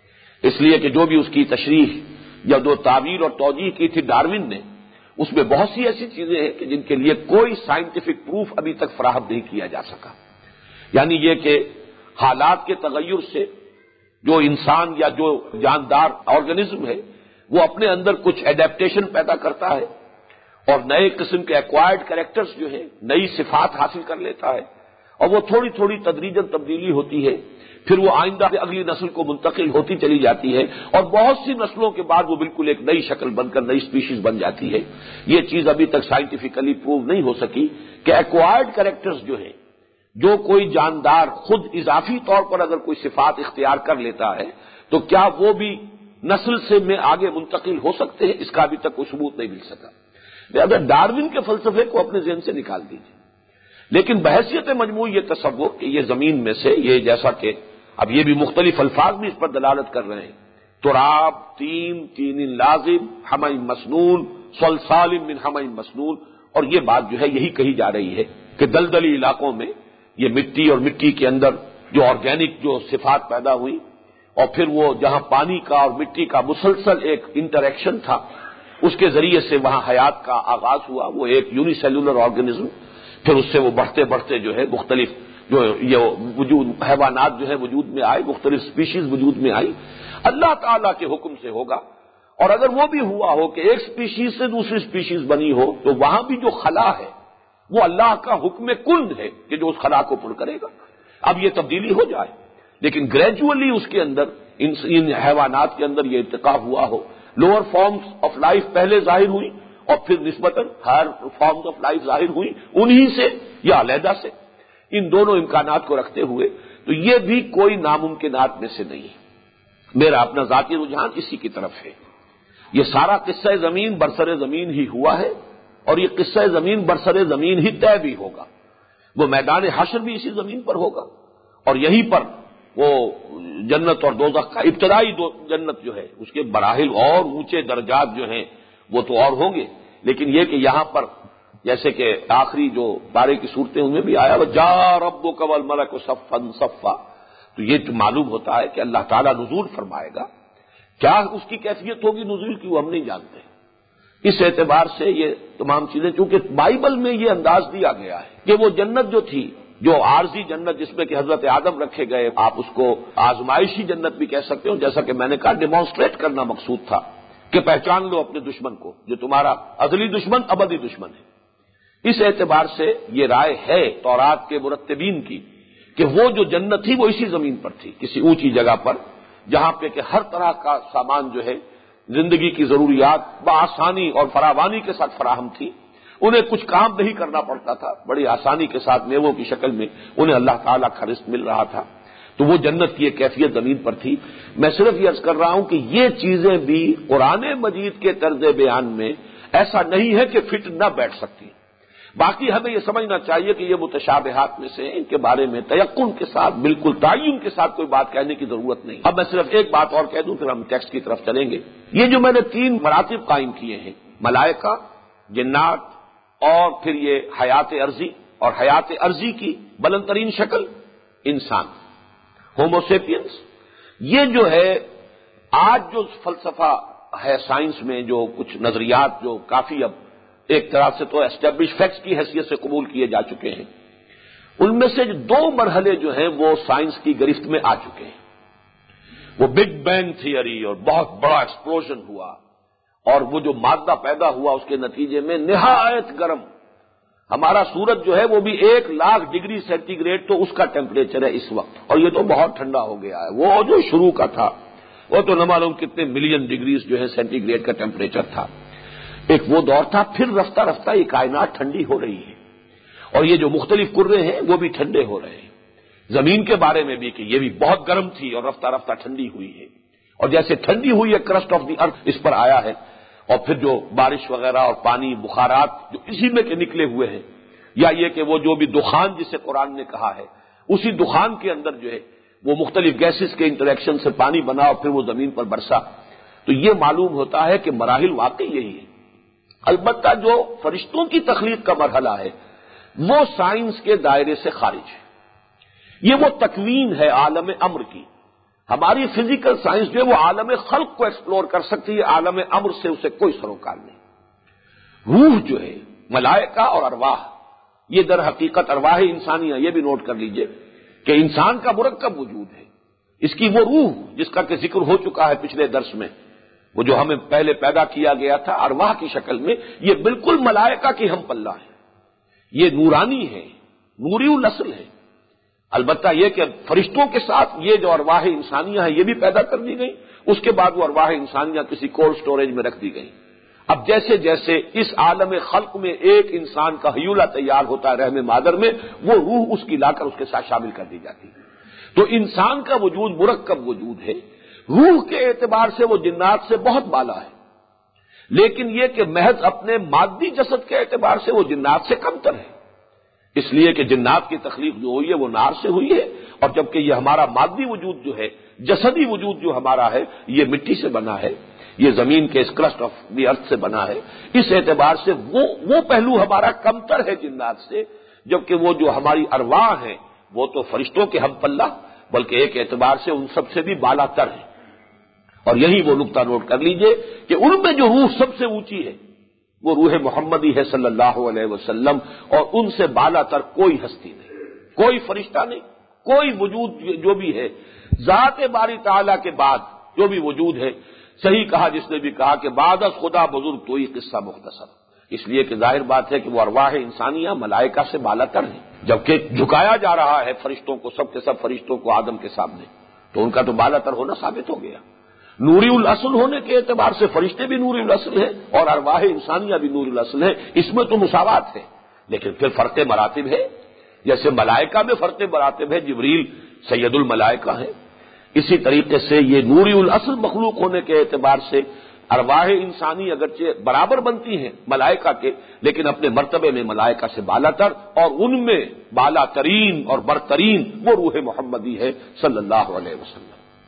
اس لیے کہ جو بھی اس کی تشریح یا جو تعویل اور توجیہ کی تھی ڈارون نے، اس میں بہت سی ایسی چیزیں ہیں کہ جن کے لیے کوئی سائنٹیفک پروف ابھی تک فراہم نہیں کیا جا سکا، یعنی یہ کہ حالات کے تغیر سے جو انسان یا جو جاندار آرگنزم ہے وہ اپنے اندر کچھ ایڈیپٹیشن پیدا کرتا ہے اور نئے قسم کے ایکوائرڈ کریکٹرز جو ہیں نئی صفات حاصل کر لیتا ہے، اور وہ تھوڑی تھوڑی تدریجاً تبدیلی ہوتی ہے، پھر وہ آئندہ اگلی نسل کو منتقل ہوتی چلی جاتی ہے اور بہت سی نسلوں کے بعد وہ بالکل ایک نئی شکل بن کر نئی سپیشیز بن جاتی ہے۔ یہ چیز ابھی تک سائنٹیفکلی پروو نہیں ہو سکی کہ ایکوائرڈ کریکٹرز جو ہیں، جو کوئی جاندار خود اضافی طور پر اگر کوئی صفات اختیار کر لیتا ہے تو کیا وہ بھی نسل سے میں آگے منتقل ہو سکتے ہیں، اس کا ابھی تک کوئی ثبوت نہیں مل سکا۔ لہذا ڈارون کے فلسفے کو اپنے ذہن سے نکال دیجیے، لیکن بحیثیت مجموع یہ تصور کہ یہ زمین میں سے یہ جیسا کہ اب یہ بھی مختلف الفاظ بھی اس پر دلالت کر رہے ہیں، تراب، تین، تین لازم، حمأ مسنون، صلصال من حمأ مسنون، اور یہ بات جو ہے یہی کہی جا رہی ہے کہ دلدلی علاقوں میں یہ مٹی اور مٹی کے اندر جو آرگینک جو صفات پیدا ہوئی اور پھر وہ جہاں پانی کا اور مٹی کا مسلسل ایک انٹریکشن تھا اس کے ذریعے سے وہاں حیات کا آغاز ہوا، وہ ایک یونی سیلولر آرگنزم، پھر اس سے وہ بڑھتے بڑھتے جو ہے مختلف جو یہ وجود حیوانات جو ہے وجود میں آئے، مختلف سپیشیز وجود میں آئی، اللہ تعالیٰ کے حکم سے ہوگا۔ اور اگر وہ بھی ہوا ہو کہ ایک سپیشیز سے دوسری سپیشیز بنی ہو تو وہاں بھی جو خلا ہے وہ اللہ کا حکم کن ہے کہ جو اس خلا کو پر کرے گا۔ اب یہ تبدیلی ہو جائے لیکن گریجولی اس کے اندر ان حیوانات کے اندر یہ ارتقا ہوا ہو، لوور فارمز آف لائف پہلے ظاہر ہوئی اور پھر نسبتاً ہائر فارمز آف لائف ظاہر ہوئی انہی سے یا علیحدہ سے، ان دونوں امکانات کو رکھتے ہوئے تو یہ بھی کوئی ناممکنات میں سے نہیں ہے۔ میرا اپنا ذاتی رجحان اسی کی طرف ہے۔ یہ سارا قصہ زمین برسر زمین ہی ہوا ہے اور یہ قصہ زمین برسر زمین ہی طے بھی ہوگا، وہ میدان حشر بھی اسی زمین پر ہوگا اور یہیں پر وہ جنت اور دوزخ کا ابتدائی دو جنت جو ہے اس کے مراحل اور اونچے درجات جو ہیں وہ تو اور ہوں گے، لیکن یہ کہ یہاں پر جیسے کہ آخری جو بارے کی صورتیں ان میں بھی آیا وَجَاءَ رَبُّكَ وَالْمَلَكُ صَفًّا صَفًّا، تو یہ تو معلوم ہوتا ہے کہ اللہ تعالیٰ نزول فرمائے گا، کیا اس کی کیفیت ہوگی نزول کی وہ ہم نہیں جانتے۔ اس اعتبار سے یہ تمام چیزیں چونکہ بائبل میں یہ انداز دیا گیا ہے کہ وہ جنت جو تھی، جو عارضی جنت جس میں کہ حضرت آدم رکھے گئے، آپ اس کو آزمائشی جنت بھی کہہ سکتے ہو، جیسا کہ میں نے کہا ڈیمانسٹریٹ کرنا مقصود تھا کہ پہچان لو اپنے دشمن کو جو تمہارا ازلی دشمن ابدی دشمن ہے۔ اس اعتبار سے یہ رائے ہے تورات کے مرتبین کی کہ وہ جو جنت تھی وہ اسی زمین پر تھی، کسی اونچی جگہ پر، جہاں پہ کہ ہر طرح کا سامان جو ہے زندگی کی ضروریات بآسانی اور فراوانی کے ساتھ فراہم تھی، انہیں کچھ کام نہیں کرنا پڑتا تھا، بڑی آسانی کے ساتھ میووں کی شکل میں انہیں اللہ تعالیٰ کا رزق مل رہا تھا، تو وہ جنت کی ایک کیفیت زمین پر تھی۔ میں صرف یہ عرض کر رہا ہوں کہ یہ چیزیں بھی قرآن مجید کے طرز بیان میں ایسا نہیں ہے کہ فٹ نہ بیٹھ سکتی، باقی ہمیں یہ سمجھنا چاہیے کہ یہ متشابہات میں سے ان کے بارے میں تیقن کے ساتھ بالکل تعین کے ساتھ کوئی بات کہنے کی ضرورت نہیں۔ اب میں صرف ایک بات اور کہہ دوں پھر ہم ٹیکسٹ کی طرف چلیں گے۔ یہ جو میں نے تین مراتب قائم کیے ہیں، ملائکہ، جنات اور پھر یہ حیات ارضی، اور حیات ارضی کی بلند ترین شکل انسان، ہومو سیپینس، یہ جو ہے آج جو فلسفہ ہے سائنس میں جو کچھ نظریات جو کافی اب ایک طرح سے تو اسٹیبلش فیکٹس کی حیثیت سے قبول کیے جا چکے ہیں، ان میں سے دو مرحلے جو ہیں وہ سائنس کی گرفت میں آ چکے ہیں۔ وہ بگ بینگ تھیوری اور بہت بڑا ایکسپلوژن ہوا اور وہ جو مادہ پیدا ہوا اس کے نتیجے میں نہایت گرم، ہمارا سورج جو ہے وہ بھی ایک لاکھ ڈگری سینٹی گریڈ تو اس کا ٹیمپریچر ہے اس وقت، اور یہ تو بہت ٹھنڈا ہو گیا ہے، وہ جو شروع کا تھا وہ تو نہ معلوم کتنے ملین ڈگریز جو ہے سینٹی گریڈ کا ٹیمپریچر تھا، ایک وہ دور تھا۔ پھر رفتہ رفتہ یہ کائنات ٹھنڈی ہو رہی ہے اور یہ جو مختلف کرے ہیں وہ بھی ٹھنڈے ہو رہے ہیں، زمین کے بارے میں بھی کہ یہ بھی بہت گرم تھی اور رفتہ رفتہ ٹھنڈی ہوئی ہے۔ اور جیسے ٹھنڈی ہوئی ہے کرسٹ آف دی ارتھ اس پر آیا ہے، اور پھر جو بارش وغیرہ اور پانی بخارات جو اسی میں کے نکلے ہوئے ہیں، یا یہ کہ وہ جو بھی دخان جسے قرآن نے کہا ہے، اسی دخان کے اندر جو ہے وہ مختلف گیسز کے انٹریکشن سے پانی بنا اور پھر وہ زمین پر برسا، تو یہ معلوم ہوتا ہے کہ مراحل واقعی یہی ہے۔ البتہ جو فرشتوں کی تخلیق کا مرحلہ ہے وہ سائنس کے دائرے سے خارج ہے، یہ وہ تکوین ہے عالم امر کی۔ ہماری فزیکل سائنس جو ہے وہ عالم خلق کو ایکسپلور کر سکتی ہے، عالم امر سے اسے کوئی سروکار نہیں۔ روح جو ہے، ملائکہ اور ارواح، یہ در حقیقت ارواح انسانیہ، یہ بھی نوٹ کر لیجئے کہ انسان کا مرکب وجود ہے، اس کی وہ روح جس کا کہ ذکر ہو چکا ہے پچھلے درس میں، وہ جو ہمیں پہلے پیدا کیا گیا تھا ارواح کی شکل میں، یہ بالکل ملائکہ کی ہم پلہ ہے، یہ نورانی ہے، نوری الاصل ہے۔ البتہ یہ کہ فرشتوں کے ساتھ یہ جو ارواح انسانیہ ہیں یہ بھی پیدا کر دی گئی، اس کے بعد وہ ارواح انسانیہ کسی کولڈ سٹوریج میں رکھ دی گئی۔ اب جیسے جیسے اس عالم خلق میں ایک انسان کا حیولہ تیار ہوتا ہے رحم مادر میں، وہ روح اس کی لا کر اس کے ساتھ شامل کر دی جاتی ہے۔ تو انسان کا وجود مرکب وجود ہے، روح کے اعتبار سے وہ جنات سے بہت بالا ہے، لیکن یہ کہ محض اپنے مادی جسد کے اعتبار سے وہ جنات سے کمتر ہے، اس لیے کہ جنات کی تخلیق جو ہوئی ہے وہ نار سے ہوئی ہے، اور جبکہ یہ ہمارا مادی وجود جو ہے، جسدی وجود جو ہمارا ہے، یہ مٹی سے بنا ہے، یہ زمین کے اس کرسٹ آف دی ارتھ سے بنا ہے، اس اعتبار سے وہ وہ پہلو ہمارا کمتر ہے جنات سے، جبکہ وہ جو ہماری ارواح ہیں وہ تو فرشتوں کے ہم پلہ، بلکہ ایک اعتبار سے ان سب سے بھی بالا تر ہے۔ اور یہی وہ نقطہ نوٹ کر لیجئے کہ ان میں جو روح سب سے اونچی ہے وہ روح محمدی ہے صلی اللہ علیہ وسلم، اور ان سے بالا تر کوئی ہستی نہیں، کوئی فرشتہ نہیں، کوئی وجود جو بھی ہے ذات باری تعالیٰ کے بعد جو بھی وجود ہے، صحیح کہا جس نے بھی کہا کہ بعد از خدا بزرگ تو ہی قصہ مختصر، اس لیے کہ ظاہر بات ہے کہ وہ ارواح انسانیہ ملائکہ سے بالا تر ہیں، جبکہ جھکایا جا رہا ہے فرشتوں کو، سب کے سب فرشتوں کو آدم کے سامنے، تو ان کا تو بالا تر ہونا ثابت ہو گیا۔ نوری الاصل ہونے کے اعتبار سے فرشتے بھی نوری الاصل ہیں اور ارواح انسانیہ بھی نوری الاصل ہیں، اس میں تو مساوات ہے، لیکن پھر فرق مراتب ہے، جیسے ملائکہ میں فرق مراتب ہے، جبریل سید الملائکہ ہیں، اسی طریقے سے یہ نوری الاصل مخلوق ہونے کے اعتبار سے ارواح انسانی اگرچہ برابر بنتی ہیں ملائکہ کے، لیکن اپنے مرتبے میں ملائکہ سے بالا تر، اور ان میں بالا ترین اور برترین وہ روح محمدی ہے صلی اللہ علیہ وسلم۔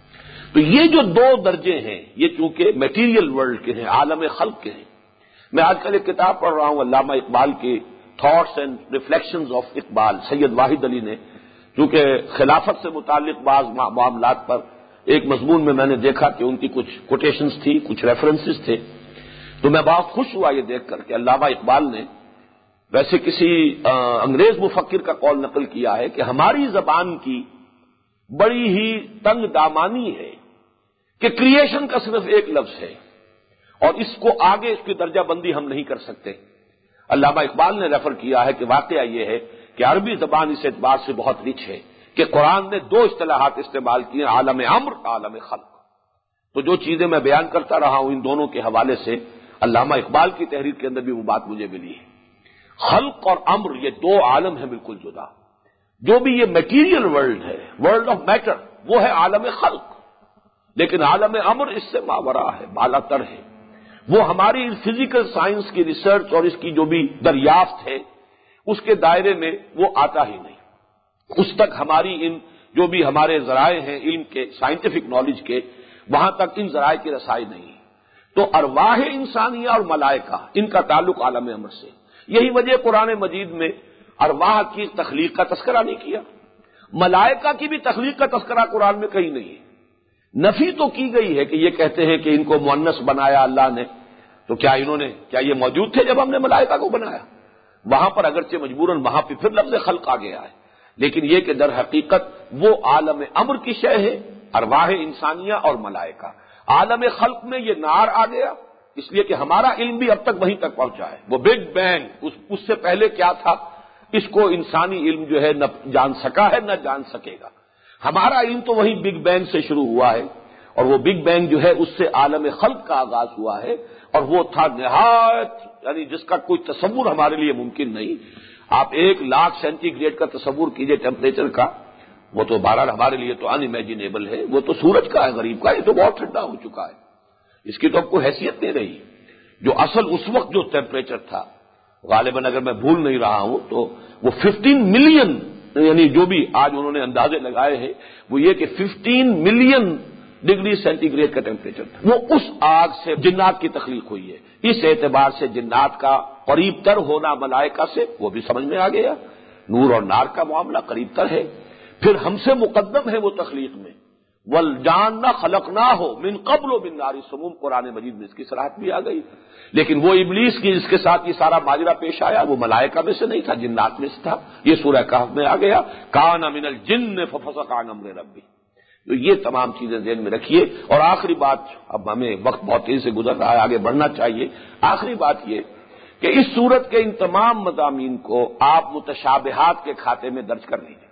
تو یہ جو دو درجے ہیں یہ چونکہ میٹیریل ورلڈ کے ہیں، عالم خلق کے ہیں۔ میں آج کل ایک کتاب پڑھ رہا ہوں علامہ اقبال کی thoughts and reflections of Iqbal, Syed Wahid Ali نے، چونکہ خلافت سے متعلق بعض معاملات پر ایک مضمون میں میں نے دیکھا کہ ان کی کچھ کوٹیشنز تھی، کچھ ریفرنسز تھے، تو میں بہت خوش ہوا یہ دیکھ کر کہ علامہ اقبال نے ویسے کسی انگریز مفکر کا قول نقل کیا ہے کہ ہماری زبان کی بڑی ہی تنگ دامانی ہے کہ کریشن کا صرف ایک لفظ ہے اور اس کو آگے اس کی درجہ بندی ہم نہیں کر سکتے۔ علامہ اقبال نے ریفر کیا ہے کہ واقعہ یہ ہے کہ عربی زبان اس اعتبار سے بہت رچ ہے کہ قرآن نے دو اصطلاحات استعمال کیے، عالم امر، عالم خلق۔ تو جو چیزیں میں بیان کرتا رہا ہوں ان دونوں کے حوالے سے علامہ اقبال کی تحریر کے اندر بھی وہ بات مجھے ملی ہے۔ خلق اور امر یہ دو عالم ہیں بالکل جدا۔ جو بھی یہ میٹیریل ورلڈ ہے، ورلڈ آف میٹر، وہ ہے عالم خلق، لیکن عالم امر اس سے ماورا ہے، بالا تر ہے، وہ ہماری فزیکل سائنس کی ریسرچ اور اس کی جو بھی دریافت ہے اس کے دائرے میں وہ آتا ہی نہیں، اس تک ہماری ان جو بھی ہمارے ذرائع ہیں علم کے، سائنٹیفک نالج کے، وہاں تک ان ذرائع کی رسائی نہیں ہے۔ تو ارواح انسانیہ اور ملائکہ ان کا تعلق عالم امر سے، یہی وجہ قرآن مجید میں ارواح کی تخلیق کا تذکرہ نہیں کیا، ملائکہ کی بھی تخلیق کا تذکرہ قرآن میں کہیں نہیں ہے۔ نفی تو کی گئی ہے کہ یہ کہتے ہیں کہ ان کو مؤنث بنایا اللہ نے، تو کیا انہوں نے کیا یہ موجود تھے جب ہم نے ملائکہ کو بنایا؟ وہاں پر اگرچہ مجبوراً وہاں پہ پھر لفظ خلق آ گیا ہے، لیکن یہ کہ در حقیقت وہ عالم امر کی شے ہے، ارواح انسانیہ اور ملائکہ۔ عالم خلق میں یہ نار آ گیا، اس لیے کہ ہمارا علم بھی اب تک وہیں تک پہنچا ہے، وہ بگ بینگ، اس, اس سے پہلے کیا تھا اس کو انسانی علم جو ہے نہ جان سکا ہے نہ جان سکے گا۔ ہمارا علم تو وہیں بگ بینگ سے شروع ہوا ہے، اور وہ بگ بینگ جو ہے اس سے عالم خلق کا آغاز ہوا ہے، اور وہ تھا نہایت، یعنی جس کا کوئی تصور ہمارے لیے ممکن نہیں۔ آپ ایک لاکھ سینٹی گریڈ کا تصور کیجئے ٹیمپریچر کا، وہ تو بہرحال ہمارے لیے تو ان امیجنیبل ہے، وہ تو سورج کا ہے، غریب کا، یہ تو بہت ٹھنڈا ہو چکا ہے، اس کی تو اب کوئی حیثیت نہیں رہی۔ جو اصل اس وقت جو ٹیمپریچر تھا غالباً اگر میں بھول نہیں رہا ہوں تو وہ ففٹین ملین، یعنی جو بھی آج انہوں نے اندازے لگائے ہیں وہ یہ کہ fifteen million degree centigrade کا ٹیمپریچر تھا۔ وہ اس آگ سے جنات کی تخلیق ہوئی ہے، اس اعتبار سے جنات کا قریب تر ہونا ملائکہ سے وہ بھی سمجھ میں آ گیا، نور اور نار کا معاملہ قریب تر ہے۔ پھر ہم سے مقدم ہے وہ تخلیق میں، والجان خلقناہ من قبل من نار السموم، قرآن مجید میں اس کی صراحت بھی آ گئی۔ لیکن وہ ابلیس کی جس کے ساتھ یہ سارا ماجرا پیش آیا وہ ملائکہ میں سے نہیں تھا، جنات میں سے تھا، یہ سورہ کہف میں آ گیا، کان من الجن ففسق عن امر ربی۔ تو یہ تمام چیزیں ذہن میں رکھیے۔ اور آخری بات، اب ہمیں وقت بہت تیزی سے گزر رہا ہے، آگے بڑھنا چاہیے، آخری بات یہ کہ اس سورت کے ان تمام مضامین کو آپ متشابہات کے کھاتے میں درج کر لیجیے۔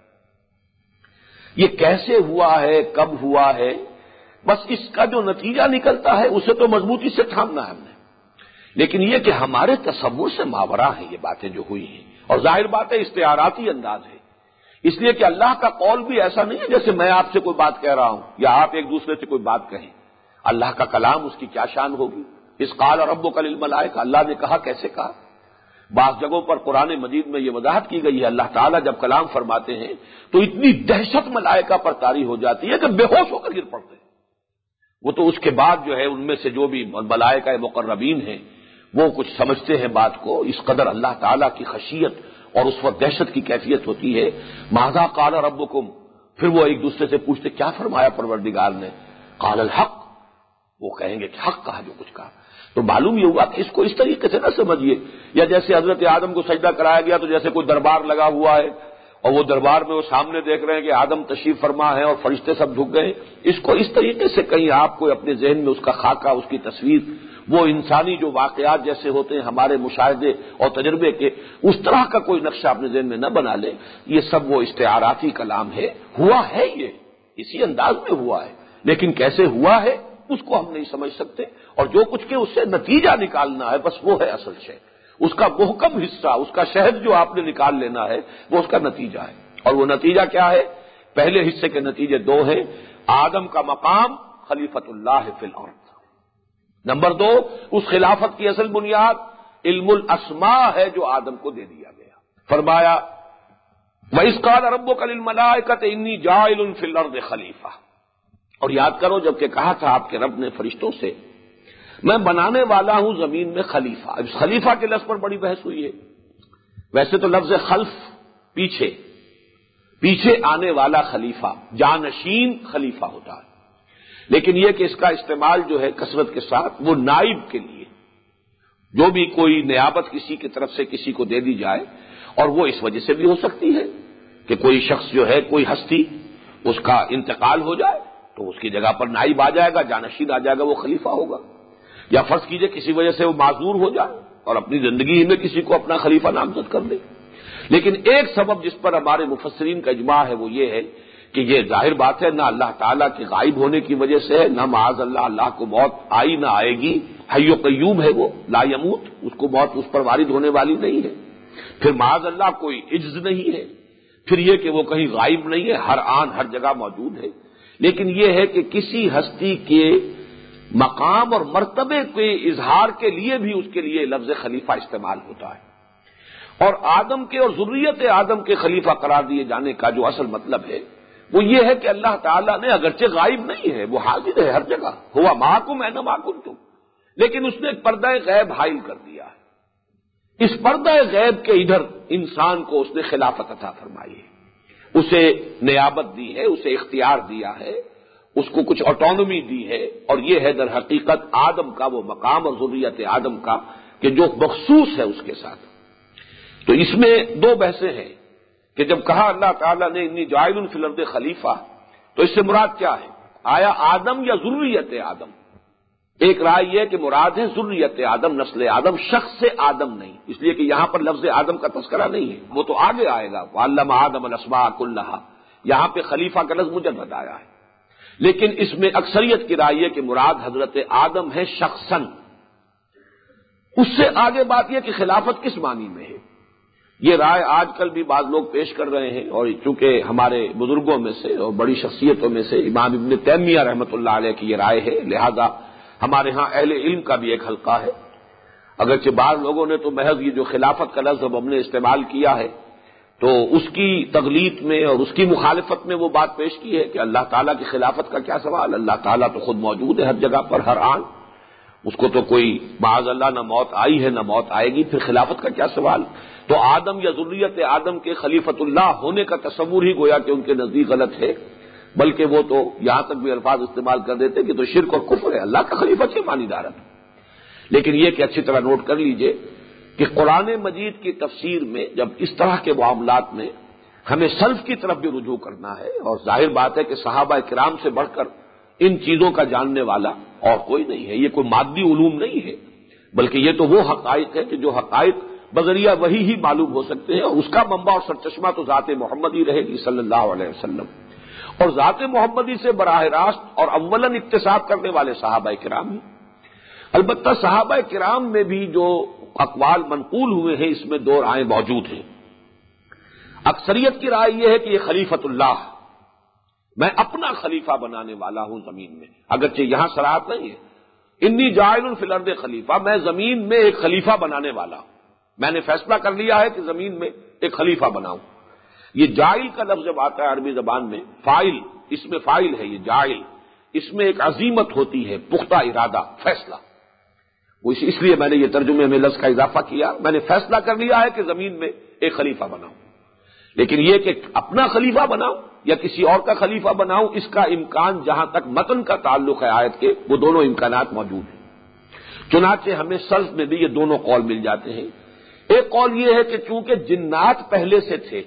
یہ کیسے ہوا ہے، کب ہوا ہے، بس اس کا جو نتیجہ نکلتا ہے اسے تو مضبوطی سے تھامنا ہے ہم نے، لیکن یہ کہ ہمارے تصور سے ماورا ہیں یہ باتیں جو ہوئی ہیں، اور ظاہر بات ہے استعاراتی انداز ہے، اس لیے کہ اللہ کا قول بھی ایسا نہیں ہے جیسے میں آپ سے کوئی بات کہہ رہا ہوں یا آپ ایک دوسرے سے کوئی بات کہیں۔ اللہ کا کلام، اس کی کیا شان ہوگی؟ اس قال ربک للملائکہ، اللہ نے کہا، کیسے کہا؟ بعض جگہوں پر قرآن مجید میں یہ وضاحت کی گئی ہے، اللہ تعالیٰ جب کلام فرماتے ہیں تو اتنی دہشت ملائکہ پر طاری ہو جاتی ہے کہ بے ہوش ہو کر گر پڑتے ہیں۔ وہ تو اس کے بعد جو ہے ان میں سے جو بھی ملائکہ مقربین ہیں وہ کچھ سمجھتے ہیں بات کو، اس قدر اللہ تعالیٰ کی خشیت اور اس وقت دہشت کی کیفیت ہوتی ہے۔ ماذا قال ربکم، پھر وہ ایک دوسرے سے پوچھتے کیا فرمایا پروردگار نے؟ قال الحق، وہ کہیں گے کہ حق کہا، جو کچھ کہا۔ تو معلوم یہ ہوا کہ اس کو اس طریقے سے نہ سمجھیے، یا جیسے حضرت آدم کو سجدہ کرایا گیا تو جیسے کوئی دربار لگا ہوا ہے اور وہ دربار میں وہ سامنے دیکھ رہے ہیں کہ آدم تشریف فرما ہے اور فرشتے سب جھک گئے، اس کو اس طریقے سے کہیں آپ کو اپنے ذہن میں اس کا خاکہ، اس کی تصویر، وہ انسانی جو واقعات جیسے ہوتے ہیں ہمارے مشاہدے اور تجربے کے، اس طرح کا کوئی نقشہ اپنے ذہن میں نہ بنا لے۔ یہ سب وہ استعاراتی کلام ہے، ہوا ہے، یہ اسی انداز میں ہوا ہے، لیکن کیسے ہوا ہے اس کو ہم نہیں سمجھ سکتے، اور جو کچھ کے اس سے نتیجہ نکالنا ہے بس وہ ہے اصل شے، اس کا محکم حصہ، اس کا شہد جو آپ نے نکال لینا ہے وہ اس کا نتیجہ ہے۔ اور وہ نتیجہ کیا ہے؟ پہلے حصے کے نتیجے دو ہیں، آدم کا مقام خلیفۃ اللہ فی الارض، نمبر دو اس خلافت کی اصل بنیاد علم الاسماء ہے جو آدم کو دے دیا گیا۔ فرمایا وَإِذْ قَالَ رَبُّكَ لِلْمَلَائِكَةِ إِنِّي جَاعِلٌ فِي الْأَرْضِ خَلِيفَةً، اور یاد کرو جب کہ کہا تھا آپ کے رب نے فرشتوں سے میں بنانے والا ہوں زمین میں خلیفہ۔ اس خلیفہ کے لفظ پر بڑی بحث ہوئی ہے، ویسے تو لفظ خلف پیچھے پیچھے آنے والا خلیفہ، جانشین خلیفہ ہوتا ہے، لیکن یہ کہ اس کا استعمال جو ہے کثرت کے ساتھ وہ نائب کے لیے، جو بھی کوئی نیابت کسی کی طرف سے کسی کو دے دی جائے، اور وہ اس وجہ سے بھی ہو سکتی ہے کہ کوئی شخص جو ہے، کوئی ہستی، اس کا انتقال ہو جائے تو اس کی جگہ پر نائب آ جائے گا، جانشین آ جائے گا، وہ خلیفہ ہوگا، یا فرض کیجئے کسی وجہ سے وہ معذور ہو جائے اور اپنی زندگی میں کسی کو اپنا خلیفہ نامزد کر دے۔ لیکن ایک سبب جس پر ہمارے مفسرین کا اجماع ہے وہ یہ ہے کہ یہ ظاہر بات ہے نہ اللہ تعالیٰ کے غائب ہونے کی وجہ سے ہے، نہ معاذ اللہ اللہ کو موت آئی نہ آئے گی، حی و قیوم ہے وہ، لا یموت، اس کو موت اس پر وارد ہونے والی نہیں ہے۔ پھر معاذ اللہ کوئی عجز نہیں ہے، پھر یہ کہ وہ کہیں غائب نہیں ہے، ہر آن ہر جگہ موجود ہے، لیکن یہ ہے کہ کسی ہستی کے مقام اور مرتبے کے اظہار کے لیے بھی اس کے لیے لفظ خلیفہ استعمال ہوتا ہے، اور آدم کے اور ذریت آدم کے خلیفہ قرار دیے جانے کا جو اصل مطلب ہے وہ یہ ہے کہ اللہ تعالیٰ نے اگرچہ غائب نہیں ہے، وہ حاضر ہے ہر جگہ، ہوا معکم اینما کنتم، لیکن اس نے ایک پردہ غیب حائل کر دیا ہے، اس پردہ غیب کے ادھر انسان کو اس نے خلافت عطا فرمائی ہے، اسے نیابت دی ہے، اسے اختیار دیا ہے، اس کو کچھ آٹونومی دی ہے، اور یہ ہے در حقیقت آدم کا وہ مقام اور ذریت آدم کا کہ جو مخصوص ہے اس کے ساتھ۔ تو اس میں دو بحثیں ہیں کہ جب کہا اللہ تعالیٰ نے انی جاعل فی الارض خلیفہ، تو اس سے مراد کیا ہے؟ آیا آدم یا ذریت آدم؟ ایک رائے یہ کہ مراد ہے ذریت آدم، نسل آدم، شخص آدم نہیں، اس لیے کہ یہاں پر لفظ آدم کا تذکرہ نہیں ہے، وہ تو آگے آئے گا، وعلم آدم الاسماء کلھا، یہاں پہ خلیفہ کا لفظ مجرد آیا ہے، لیکن اس میں اکثریت کی رائے کہ مراد حضرت آدم ہے شخصاً۔ اس سے آگے بات یہ کہ خلافت کس معنی میں ہے؟ یہ رائے آج کل بھی بعض لوگ پیش کر رہے ہیں، اور چونکہ ہمارے بزرگوں میں سے اور بڑی شخصیتوں میں سے امام ابن تیمیہ رحمۃ اللہ علیہ کی یہ رائے ہے، لہذا ہمارے ہاں اہل علم کا بھی ایک حلقہ ہے۔ اگرچہ بعض لوگوں نے تو محض یہ جو خلافت کا لفظ ہم نے استعمال کیا ہے تو اس کی تغلیط میں اور اس کی مخالفت میں وہ بات پیش کی ہے کہ اللہ تعالیٰ کی خلافت کا کیا سوال، اللہ تعالیٰ تو خود موجود ہے ہر جگہ پر، ہر آن، اس کو تو کوئی معاذ اللہ نہ موت آئی ہے نہ موت آئے گی، پھر خلافت کا کیا سوال؟ تو آدم یا ذریت آدم کے خلیفۃ اللہ ہونے کا تصور ہی گویا کہ ان کے نزدیک غلط ہے، بلکہ وہ تو یہاں تک بھی الفاظ استعمال کر دیتے کہ تو شرک اور کفر ہے، اللہ کا خلیفہ سے مانی دارت۔ لیکن یہ کہ اچھی طرح نوٹ کر لیجئے کہ قرآن مجید کی تفسیر میں جب اس طرح کے معاملات میں ہمیں سلف کی طرف بھی رجوع کرنا ہے، اور ظاہر بات ہے کہ صحابہ کرام سے بڑھ کر ان چیزوں کا جاننے والا اور کوئی نہیں ہے، یہ کوئی مادی علوم نہیں ہے، بلکہ یہ تو وہ حقائق ہے کہ جو حقائق بذریعہ وہی ہی معلوم ہو سکتے ہیں، اور اس کا منبع اور سرچشمہ تو ذات محمدی رہے گی صلی اللہ علیہ وسلم، اور ذات محمدی سے براہ راست اور اولاً اکتساب کرنے والے صحابہ کرام ہیں۔ البتہ صحابہ کرام میں بھی جو اقوال منقول ہوئے ہیں اس میں دو رائے موجود ہیں۔ اکثریت کی رائے یہ ہے کہ یہ خلیفۃ اللہ، میں اپنا خلیفہ بنانے والا ہوں زمین میں، اگرچہ یہاں صراحت نہیں ہے، انی جاعل فی الارض خلیفہ، میں زمین میں ایک خلیفہ بنانے والا ہوں، میں نے فیصلہ کر لیا ہے کہ زمین میں ایک خلیفہ بناؤں۔ یہ جاعل کا لفظ جب آتا ہے عربی زبان میں، فاعل، اس میں فاعل ہے یہ جاعل، اس میں ایک عزیمت ہوتی ہے، پختہ ارادہ، فیصلہ، وہ اس لیے میں نے یہ ترجمے میں لفظ کا اضافہ کیا، میں نے فیصلہ کر لیا ہے کہ زمین میں ایک خلیفہ بناؤں۔ لیکن یہ کہ اپنا خلیفہ بناؤں یا کسی اور کا خلیفہ بناؤں، اس کا امکان جہاں تک متن کا تعلق ہے آیت کے، وہ دونوں امکانات موجود ہیں۔ چنانچہ ہمیں سلف میں بھی یہ دونوں قول مل جاتے ہیں۔ ایک قول یہ ہے کہ چونکہ جنات پہلے سے تھے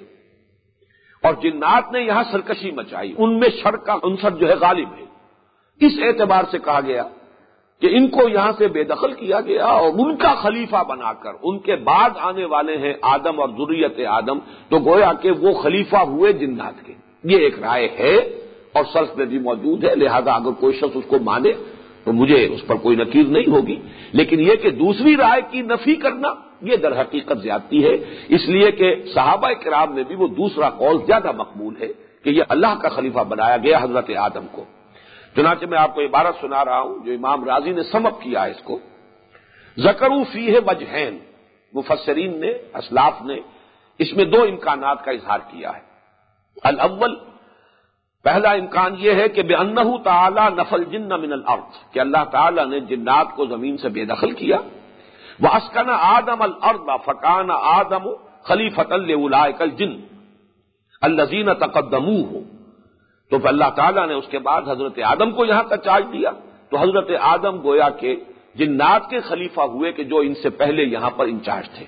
اور جنات نے یہاں سرکشی مچائی، ان میں شر کا عنصر جو ہے غالب ہے، اس اعتبار سے کہا گیا کہ ان کو یہاں سے بے دخل کیا گیا اور ان کا خلیفہ بنا کر ان کے بعد آنے والے ہیں آدم اور ذریت آدم، تو گویا کہ وہ خلیفہ ہوئے جنات کے۔ یہ ایک رائے ہے اور سلف میں بھی موجود ہے، لہذا اگر کوئی شخص اس کو مانے تو مجھے اس پر کوئی نکیر نہیں ہوگی، لیکن یہ کہ دوسری رائے کی نفی کرنا یہ در حقیقت زیادتی ہے، اس لیے کہ صحابہ کرام میں بھی وہ دوسرا قول زیادہ مقبول ہے کہ یہ اللہ کا خلیفہ بنایا گیا حضرت آدم کو۔ چنانچہ میں آپ کو عبارت سنا رہا ہوں جو امام راضی نے سمپ کیا ہے اس کو، ذکروا فیہ وجہین، مفسرین نے اسلاف نے اس میں دو امکانات کا اظہار کیا ہے۔ الاول، پہلا امکان یہ ہے کہ بأنہ تعالی نفى الجن من الارض، کہ اللہ تعالی نے جنات کو زمین سے بے دخل کیا، واسکن آدم الارض فکان آدم خلیفۃ لأولئک الجن الذین تقدموہ، تو پھر اللہ تعالیٰ نے اس کے بعد حضرت آدم کو یہاں تک چارج دیا، تو حضرت آدم گویا کہ جنات کے خلیفہ ہوئے کہ جو ان سے پہلے یہاں پر انچارج تھے۔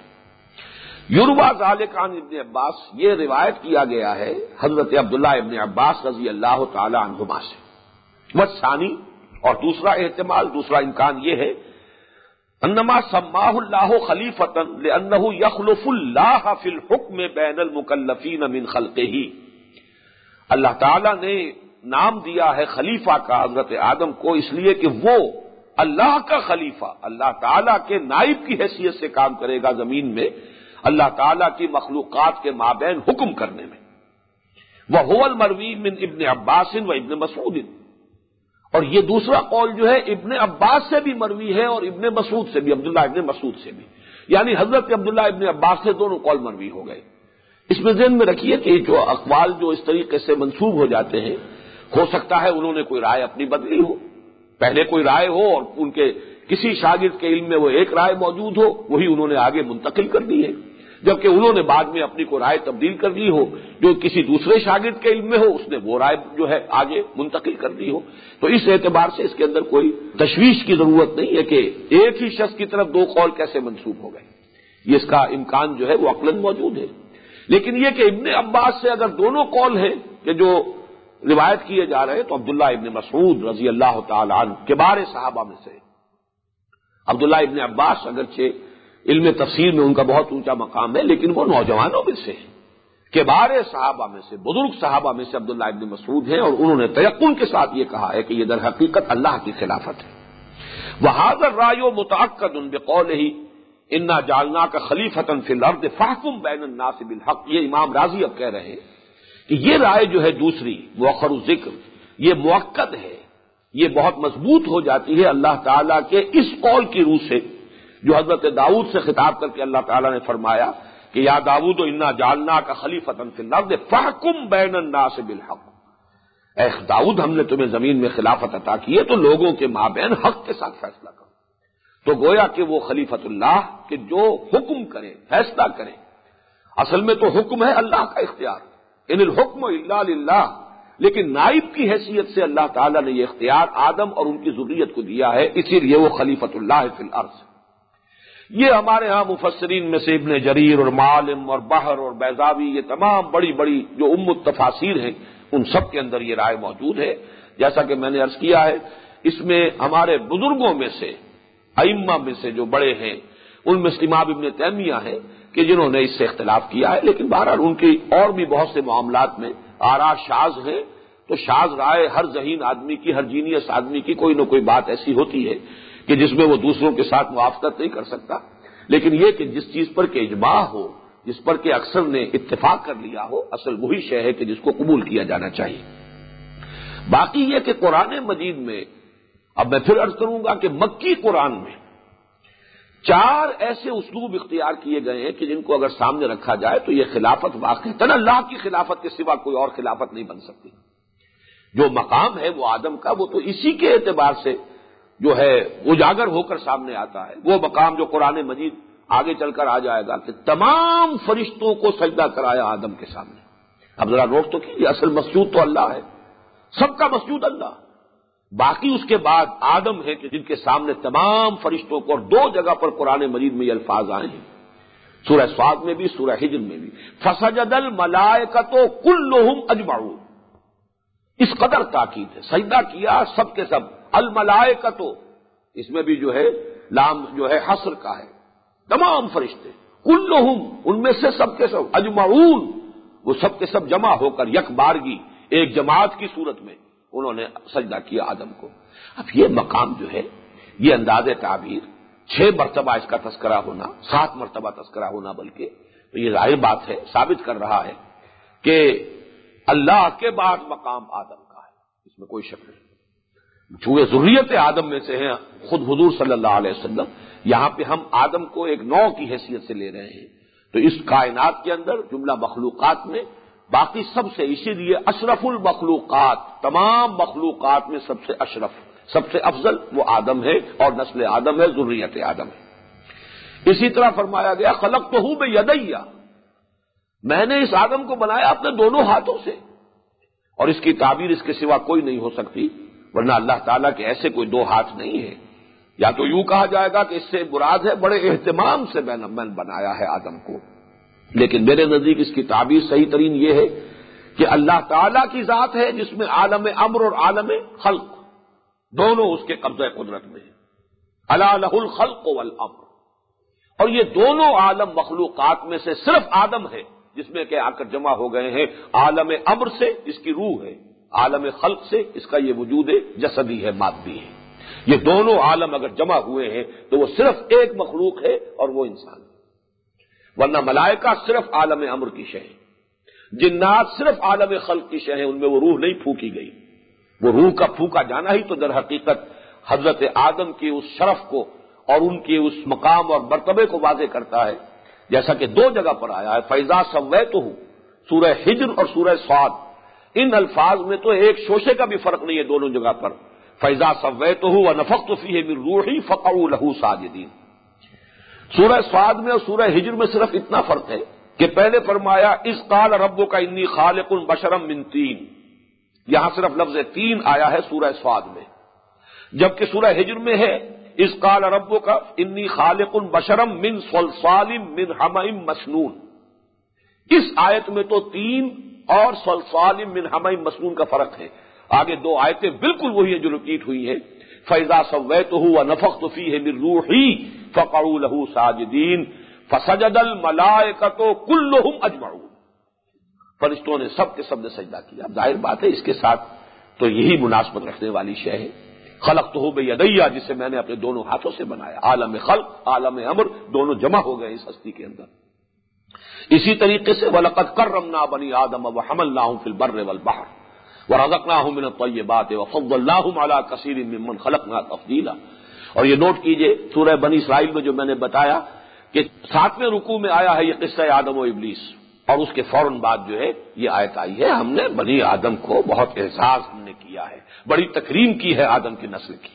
یروی ذلک عن ابن عباس، یہ روایت کیا گیا ہے حضرت عبداللہ ابن عباس رضی اللہ تعالی عنہما سے۔ والثانی، اور دوسرا احتمال، دوسرا امکان یہ ہے انما سماہ اللہ خلیفۃ لانہ یخلف اللہ فی الحکم بین المکلفین من خلقہ، اللہ تعالیٰ نے نام دیا ہے خلیفہ کا حضرت آدم کو اس لیے کہ وہ اللہ کا خلیفہ، اللہ تعالیٰ کے نائب کی حیثیت سے کام کرے گا زمین میں، اللہ تعالیٰ کی مخلوقات کے مابین حکم کرنے میں۔ وَهُوَ الْمَرْوِي مِنْ ابن عباس و ابن مسعود، اور یہ دوسرا قول جو ہے ابن عباس سے بھی مروی ہے اور ابن مسعود سے بھی، عبداللہ ابن مسعود سے بھی، یعنی حضرت عبداللہ ابن عباس سے دونوں قول مروی ہو گئے۔ اس میں ذہن میں رکھیے کہ جو اقوال جو اس طریقے سے منسوب ہو جاتے ہیں، ہو سکتا ہے انہوں نے کوئی رائے اپنی بدلی ہو، پہلے کوئی رائے ہو اور ان کے کسی شاگرد کے علم میں وہ ایک رائے موجود ہو، وہی انہوں نے آگے منتقل کر دی ہے، جبکہ انہوں نے بعد میں اپنی کوئی رائے تبدیل کر دی ہو جو کسی دوسرے شاگرد کے علم میں ہو، اس نے وہ رائے جو ہے آگے منتقل کر دی ہو۔ تو اس اعتبار سے اس کے اندر کوئی تشویش کی ضرورت نہیں ہے کہ ایک ہی شخص کی طرف دو قول کیسے منسوب ہو گئے، یہ اس کا امکان جو ہے وہ عقلاً موجود ہے۔ لیکن یہ کہ ابن عباس سے اگر دونوں قول ہیں کہ جو روایت کیے جا رہے ہیں، تو عبداللہ ابن مسعود رضی اللہ تعالی عنہ کبار صحابہ میں سے، عبداللہ ابن عباس اگرچہ علم تفسیر میں ان کا بہت اونچا مقام ہے، لیکن وہ نوجوانوں میں سے ہیں، کبار صحابہ میں سے، بزرگ صحابہ میں سے عبداللہ ابن مسعود ہیں، اور انہوں نے تیقن کے ساتھ یہ کہا ہے کہ یہ در حقیقت اللہ کی خلافت ہے۔ وَهَذَا الرَّأْيُ مُتَأَكَّدٌ بِقَوْلِهِ، انا جعلناک خلیفۃ فی الارض فاحکم بین الناس بالحق، یہ امام راضی اب کہہ رہے ہیں کہ یہ رائے جو ہے دوسری مؤخر الذکر، یہ موقت ہے، یہ بہت مضبوط ہو جاتی ہے اللہ تعالیٰ کے اس قول کی روح سے جو حضرت داؤد سے خطاب کر کے اللہ تعالیٰ نے فرمایا کہ یا داؤد انا جعلناک خلیفۃ فی الارض فاحکم بین الناس بالحق، اے داؤد ہم نے تمہیں زمین میں خلافت عطا کی ہے تو لوگوں کے مابین حق کے ساتھ فیصلہ کرو۔ تو گویا کہ وہ خلیفۃ اللہ کہ جو حکم کرے، فیصلہ کرے، اصل میں تو حکم ہے اللہ کا اختیار، ان الحکم الا للہ، لیکن نائب کی حیثیت سے اللہ تعالیٰ نے یہ اختیار آدم اور ان کی ذریت کو دیا ہے، اسی لیے وہ خلیفۃ اللہ فی الارض۔ یہ ہمارے ہاں مفسرین میں سے ابن جریر اور معالم اور بحر اور بیضاوی، یہ تمام بڑی بڑی جو ام التفاسیر ہیں، ان سب کے اندر یہ رائے موجود ہے۔ جیسا کہ میں نے عرض کیا ہے، اس میں ہمارے بزرگوں میں سے، ائمہ میں سے جو بڑے ہیں، ان میں امام ابن تیمیہ ہیں کہ جنہوں نے اس سے اختلاف کیا ہے، لیکن بہرحال ان کی اور بھی بہت سے معاملات میں آراء شاذ ہیں، تو شاذ رائے ہر ذہین آدمی کی، ہر جینیس آدمی کی کوئی نہ کوئی بات ایسی ہوتی ہے کہ جس میں وہ دوسروں کے ساتھ موافقت نہیں کر سکتا، لیکن یہ کہ جس چیز پر کہ اجماع ہو، جس پر کہ اکثر نے اتفاق کر لیا ہو، اصل وہی شے ہے کہ جس کو قبول کیا جانا چاہیے۔ باقی یہ کہ قرآن مجید میں، اب میں پھر عرض کروں گا کہ مکی قرآن میں چار ایسے اسلوب اختیار کیے گئے ہیں کہ جن کو اگر سامنے رکھا جائے تو یہ خلافت واقعتاً اللہ کی خلافت کے سوا کوئی اور خلافت نہیں بن سکتی۔ جو مقام ہے وہ آدم کا، وہ تو اسی کے اعتبار سے جو ہے اجاگر ہو کر سامنے آتا ہے، وہ مقام جو قرآن مجید آگے چل کر آ جائے گا کہ تمام فرشتوں کو سجدہ کرایا آدم کے سامنے۔ اب ذرا نوٹ تو کیجیے، اصل مسجود تو اللہ ہے، سب کا مسجود اللہ، باقی اس کے بعد آدم ہے کہ جن کے سامنے تمام فرشتوں کو، اور دو جگہ پر قرآن مجید میں یہ الفاظ آئے ہیں، سورہ صاد میں بھی، سورہ حجر میں بھی، فسجد الملائکۃ کلھم اجمعون، اس قدر تاکید ہے، سجدہ کیا سب کے سب، الملائکۃ، اس میں بھی جو ہے لام جو ہے حصر کا ہے، تمام فرشتے، کلھم، ان میں سے سب کے سب، اجمعون، وہ سب کے سب جمع ہو کر یک بارگی ایک جماعت کی صورت میں انہوں نے سجدہ کیا آدم کو۔ اب یہ مقام جو ہے، یہ انداز تعبیر، چھ مرتبہ اس کا تذکرہ ہونا، سات مرتبہ تذکرہ ہونا بلکہ، تو یہ ظاہر بات ہے، ثابت کر رہا ہے کہ اللہ کے بعد مقام آدم کا ہے، اس میں کوئی شک نہیں۔ چونکہ ذریت آدم میں سے ہیں خود حضور صلی اللہ علیہ وسلم، یہاں پہ ہم آدم کو ایک نوع کی حیثیت سے لے رہے ہیں، تو اس کائنات کے اندر جملہ مخلوقات میں باقی سب سے، اسی لیے اشرف المخلوقات، تمام مخلوقات میں سب سے اشرف، سب سے افضل وہ آدم ہے، اور نسل آدم ہے، ذریت آدم ہے۔ اسی طرح فرمایا گیا خلقتہ بیدی، میں نے اس آدم کو بنایا اپنے دونوں ہاتھوں سے، اور اس کی تعبیر اس کے سوا کوئی نہیں ہو سکتی، ورنہ اللہ تعالیٰ کے ایسے کوئی دو ہاتھ نہیں ہے۔ یا تو یوں کہا جائے گا کہ اس سے مراد ہے بڑے اہتمام سے میں نے بنایا ہے آدم کو، لیکن میرے نزدیک اس کی تعبیر صحیح ترین یہ ہے کہ اللہ تعالیٰ کی ذات ہے جس میں عالم امر اور عالم خلق دونوں اس کے قبضہ قدرت میں ہیں، الا لہ الخلق والامر، اور یہ دونوں عالم مخلوقات میں سے صرف آدم ہے جس میں کہ آ کر جمع ہو گئے ہیں، عالم امر سے اس کی روح ہے، عالم خلق سے اس کا یہ وجود جسدی ہے، مادی ہے۔ یہ دونوں عالم اگر جمع ہوئے ہیں تو وہ صرف ایک مخلوق ہے اور وہ انسان ہے، ورنہ ملائکہ صرف عالم امر کی شے ہیں، جنات صرف عالم خلق کی شے ہیں، ان میں وہ روح نہیں پھونکی گئی۔ وہ روح کا پھونکا جانا ہی تو در حقیقت حضرت آدم کی اس شرف کو اور ان کے اس مقام اور مرتبے کو واضح کرتا ہے، جیسا کہ دو جگہ پر آیا ہے، فَإِذَا سَوَّيْتُهُ، سورہ حجر اور سورہ صاد، ان الفاظ میں تو ایک شوشے کا بھی فرق نہیں ہے دونوں جگہ پر، فَإِذَا سَوَّيْتُهُ وَنَفَخْتُ فِيهِ مِن رُوحِي فَقَعُوا لَهُ سَاجِدِينَ۔ سورہ صاد میں اور سورہ حجر میں صرف اتنا فرق ہے کہ پہلے فرمایا اذ قال ربک انی خالق بشرا من طین، یہاں صرف لفظ تین آیا ہے سورہ صاد میں، جبکہ سورہ حجر میں ہے اذ قال ربک انی خالق بشرا من صلصال من حمأ مسنون۔ اس آیت میں تو تین اور صلصال من حمأ مسنون کا فرق ہے، آگے دو آیتیں بالکل وہی ہیں جو ریپیٹ ہوئی ہیں، فَإِذَا سَوَّيْتُهُ وَنَفَخْتُ فِيهِ مِن رُوحِي فَقَعُوا لَهُ سَاجِدِينَ فَسَجَدَ الْمَلَائِكَةُ كُلُّهُمْ أَجْمَعُونَ، فرشتوں نے سب کے سب نے سجدہ کیا۔ ظاہر بات ہے اس کے ساتھ تو یہی مناسبت رکھنے والی شے ہے خلقتہ بیدیہ جسے میں نے اپنے دونوں ہاتھوں سے بنایا، عالم خلق عالم امر دونوں جمع ہو گئے اس ہستی کے اندر۔ اسی طریقے سے وَلَقَدْ كَرَّمْنَا بَنِي آدَمَ وَحَمَلْنَاهُمْ فِي الْبَرِّ وَالْبَحْرِ وَرَزَقْنَاهُمْ مِنَ الطَّيِّبَاتِ وَفَضَّلْنَاهُمْ عَلَىٰ كَثِيرٍ مِّمَّنْ خَلَقْنَا تَفْضِيلًا۔ اور یہ نوٹ کیجئے سورہ بنی اسرائیل میں جو میں نے بتایا کہ ساتویں رکوع میں آیا ہے یہ قصہ آدم و ابلیس، اور اس کے فوراً بعد جو ہے یہ آیت آئی ہے ہم نے بنی آدم کو بہت اعزاز ہم نے کیا ہے، بڑی تکریم کی ہے آدم کی نسل کی۔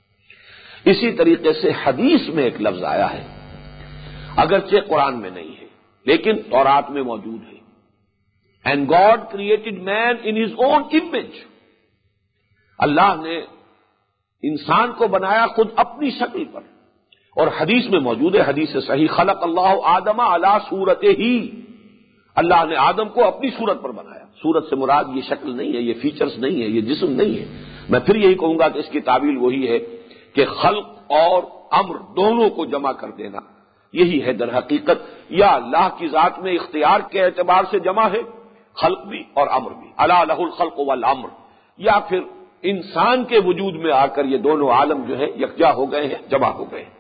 اسی طریقے سے حدیث میں ایک لفظ آیا ہے، اگرچہ قرآن میں نہیں ہے لیکن تورات میں موجود ہے، and God created man in his own image, اللہ نے انسان کو بنایا خود اپنی شکل پر، اور حدیث میں موجود ہے، حدیث صحیح، خلق اللہ آدم علی صورتہ ہی، اللہ نے آدم کو اپنی صورت پر بنایا۔ صورت سے مراد یہ شکل نہیں ہے، یہ فیچرز نہیں ہے، یہ جسم نہیں ہے۔ میں پھر یہی کہوں گا کہ اس کی تعبیر وہی ہے کہ خلق اور امر دونوں کو جمع کر دینا، یہی ہے در حقیقت، یا اللہ کی ذات میں اختیار کے اعتبار سے جمع ہے خلق بھی اور امر بھی، الا لہ الخلق والامر، یا پھر انسان کے وجود میں آ کر یہ دونوں عالم جو ہے یکجا ہو گئے ہیں، جمع ہو گئے ہیں۔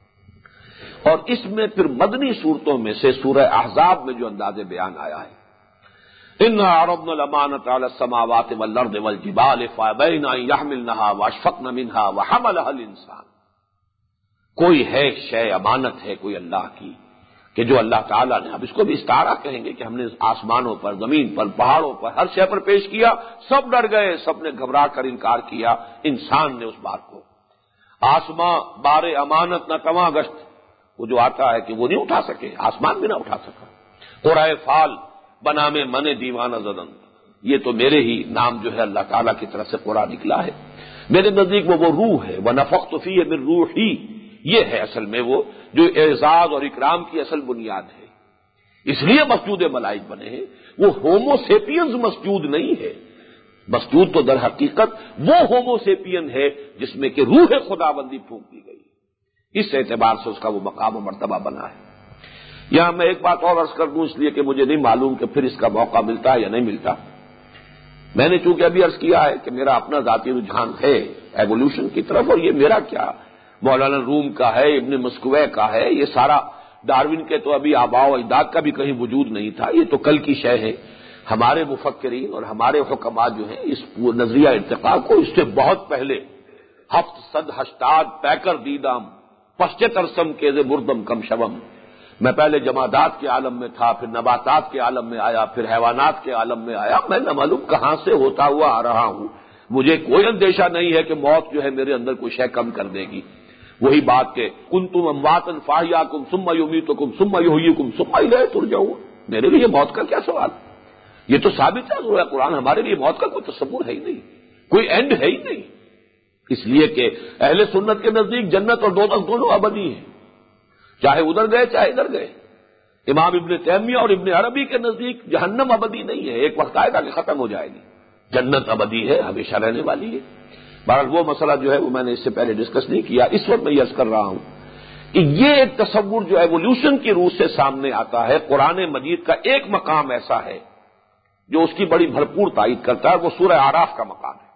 اور اس میں پھر مدنی صورتوں میں سے سورہ احزاب میں جو انداز بیان آیا ہے، اِنَّا عَرَضْنَا الْأَمَانَةَ عَلَى السَّمَاوَاتِ وَالْأَرْضِ وَالْجِبَالِ فَأَبَيْنَ أَن يَحْمِلْنَهَا وَأَشْفَقْنَ مِنْهَا وَحَمَلَهَا الْإِنسَانُ۔ کوئی ہے شے، امانت ہے کوئی اللہ کی کہ جو اللہ تعالیٰ نے، اب اس کو بھی استعارہ کہیں گے کہ ہم نے آسمانوں پر، زمین پر، پہاڑوں پر، ہر شے پر پیش کیا، سب ڈر گئے، سب نے گھبرا کر انکار کیا، انسان نے اس بات کو۔ آسماں بار امانت نہ تواں گشت، وہ جو آتا ہے کہ وہ نہیں اٹھا سکے، آسمان بھی نہ اٹھا سکا۔ قرائے فال بنا میں من دیوانہ زدن، یہ تو میرے ہی نام جو ہے اللہ تعالیٰ کی طرف سے قرآن نکلا ہے، میرے نزدیک وہ وہ روح ہے، وَنَفَخْتُ فِيهِ مِن رُوحِي، یہ ہے اصل میں وہ جو اعزاز اور اکرام کی اصل بنیاد ہے۔ اس لیے مسجود ملائک بنے ہیں، وہ ہومو سیپینز مسجود نہیں ہے، مسجود تو در حقیقت وہ ہومو سیپین ہے جس میں کہ روح خداوندی پھونک دی گئی، اس اعتبار سے اس کا وہ مقام و مرتبہ بنا ہے۔ یہاں میں ایک بات اور عرض کر دوں، اس لیے کہ مجھے نہیں معلوم کہ پھر اس کا موقع ملتا ہے یا نہیں ملتا۔ میں نے چونکہ ابھی عرض کیا ہے کہ میرا اپنا ذاتی رجحان ہے ایوولوشن کی طرف، اور یہ میرا کیا مولانا روم کا ہے، ابن مسکوے کا ہے، یہ سارا ڈاروین کے تو ابھی آباء و اجداد کا بھی کہیں وجود نہیں تھا، یہ تو کل کی شے ہے۔ ہمارے مفکرین اور ہمارے حکماء جو ہیں اس نظریہ ارتقاء کو اس سے بہت پہلے ہفت صد ہشتاد پیکر دیدام پشچ ترسم کے مردم کم شوم، میں پہلے جمادات کے عالم میں تھا، پھر نباتات کے عالم میں آیا، پھر حیوانات کے عالم میں آیا، میں نہ معلوم کہاں سے ہوتا ہوا آ رہا ہوں، مجھے کوئی اندیشہ نہیں ہے کہ موت جو ہے میرے اندر کوئی شے کم کر دے گی۔ وہی بات کہ کنتم امواتا فاحیاکم ثم یمیتکم ثم یحییکم ثم الیہ ترجعون، میرے لیے موت کا کیا سوال، یہ تو ثابت ہے سورہ قرآن، ہمارے لیے موت کا کوئی تصور ہے ہی نہیں، کوئی اینڈ ہے ہی نہیں، اس لیے کہ اہل سنت کے نزدیک جنت اور دوزخ دونوں ابدی ہیں، چاہے ادھر گئے چاہے ادھر گئے۔ امام ابن تیمیہ اور ابن عربی کے نزدیک جہنم ابدی نہیں ہے، ایک وقت آئے گا کہ ختم ہو جائے گی، جنت ابدی ہے، ہمیشہ رہنے والی ہے۔ بہرحال وہ مسئلہ جو ہے وہ میں نے اس سے پہلے ڈسکس نہیں کیا، اس وقت میں یہ عرض کر رہا ہوں کہ یہ ایک تصور جو ایوولوشن کی روح سے سامنے آتا ہے، قرآن مجید کا ایک مقام ایسا ہے جو اس کی بڑی بھرپور تائید کرتا ہے، وہ سورہ اعراف کا مقام ہے۔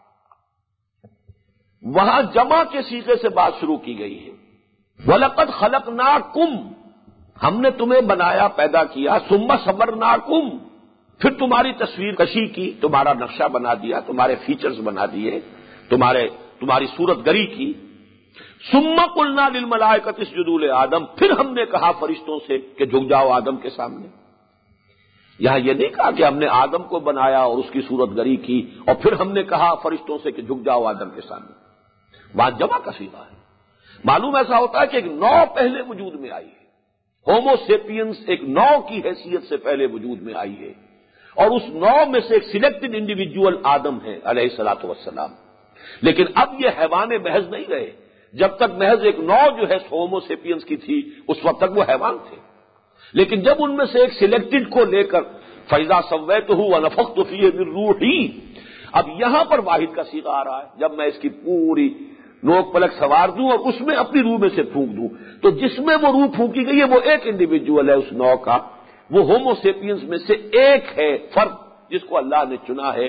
وہاں جمع کے صیغے سے بات شروع کی گئی ہے، وَلَقَدْ خَلَقْنَاكُمْ، ہم نے تمہیں بنایا پیدا کیا، ثُمَّ صَوَّرْنَاكُمْ، پھر تمہاری تصویر کشی کی، تمہارا نقشہ بنا دیا، تمہارے فیچرز بنا دیے، تمہارے تمہاری صورت گری کی، ثُمَّ قُلْنَا لِلْمَلَائِكَةِ اسْجُدُوا لِآدَمَ، پھر ہم نے کہا فرشتوں سے کہ جھک جاؤ آدم کے سامنے۔ یہاں یہ نہیں کہا کہ ہم نے آدم کو بنایا اور اس کی صورت گری کی اور پھر ہم نے کہا فرشتوں سے کہ جھک جاؤ آدم کے سامنے، وہاں جمع کا صیغہ ہے۔ معلوم ایسا ہوتا ہے کہ ایک نو پہلے وجود میں آئی ہے، ہومو سیپینس ایک نو کی حیثیت سے پہلے وجود میں آئی ہے، اور اس نو میں سے ایک سلیکٹڈ انڈیویجول آدم ہے علیہ الصلوۃ والسلام۔ لیکن اب یہ حیوان محض نہیں رہے، جب تک محض ایک نو جو ہے ہومو سیپینس کی تھی اس وقت تک وہ حیوان تھے، لیکن جب ان میں سے ایک سلیکٹڈ کو لے کر فَإِذَا سَوَّيْتُهُ وَنَفَخْتُ فِيهِ مِن رُوحِي، اب یہاں پر واحد کا صیغہ آ رہا ہے، جب میں اس کی پوری نوک پلک سوار دوں اور اس میں اپنی روح میں سے پھونک دوں، تو جس میں وہ روح پھونکی گئی ہے وہ ایک انڈیویجول ہے اس نو کا، وہ ہومو سیپینس میں سے ایک ہے، فرد جس کو اللہ نے چنا ہے،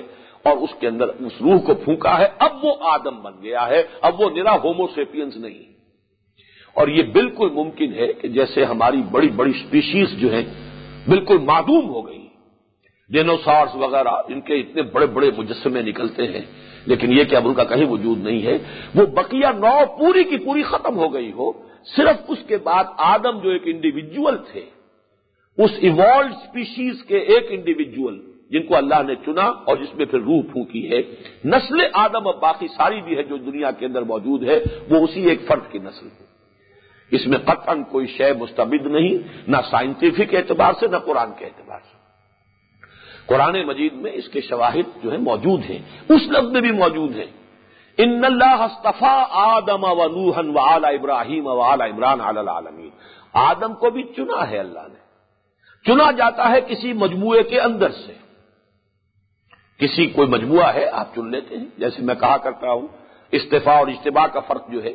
اور اس کے اندر اس روح کو پھونکا ہے، اب وہ آدم بن گیا ہے، اب وہ نرا ہومو سیپینز نہیں۔ اور یہ بالکل ممکن ہے کہ جیسے ہماری بڑی بڑی اسپیشیز جو ہیں بالکل معدوم ہو گئی، ڈینوسارز وغیرہ، ان کے اتنے بڑے بڑے مجسمے نکلتے ہیں، لیکن یہ کہ اب ان کا کہیں وجود نہیں ہے، وہ بقیہ نو پوری کی پوری ختم ہو گئی ہو، صرف اس کے بعد آدم جو ایک انڈیویجول تھے، اس ایوالوڈ اسپیشیز کے ایک انڈیویجول جن کو اللہ نے چنا اور جس میں پھر روح پھونکی ہے، نسل آدم اب باقی ساری بھی ہے جو دنیا کے اندر موجود ہے، وہ اسی ایک فرد کی نسل ہے۔ اس میں قطعاً کوئی شے مستبد نہیں، نہ سائنٹیفک اعتبار سے نہ قرآن کے اعتبار سے۔ قرآن مجید میں اس کے شواہد جو ہیں موجود ہیں، اس لفظ میں بھی موجود ہیں، ان اللہ اصطفیٰ آدم و نوحا و آل ابراہیم و آل عمران علی العالمین۔ آدم کو بھی چنا ہے اللہ نے۔ چنا جاتا ہے کسی مجموعے کے اندر سے، کسی کوئی مجموعہ ہے آپ چن لیتے ہیں، جیسے میں کہا کرتا ہوں استفاء اور اجتباء کا فرق جو ہے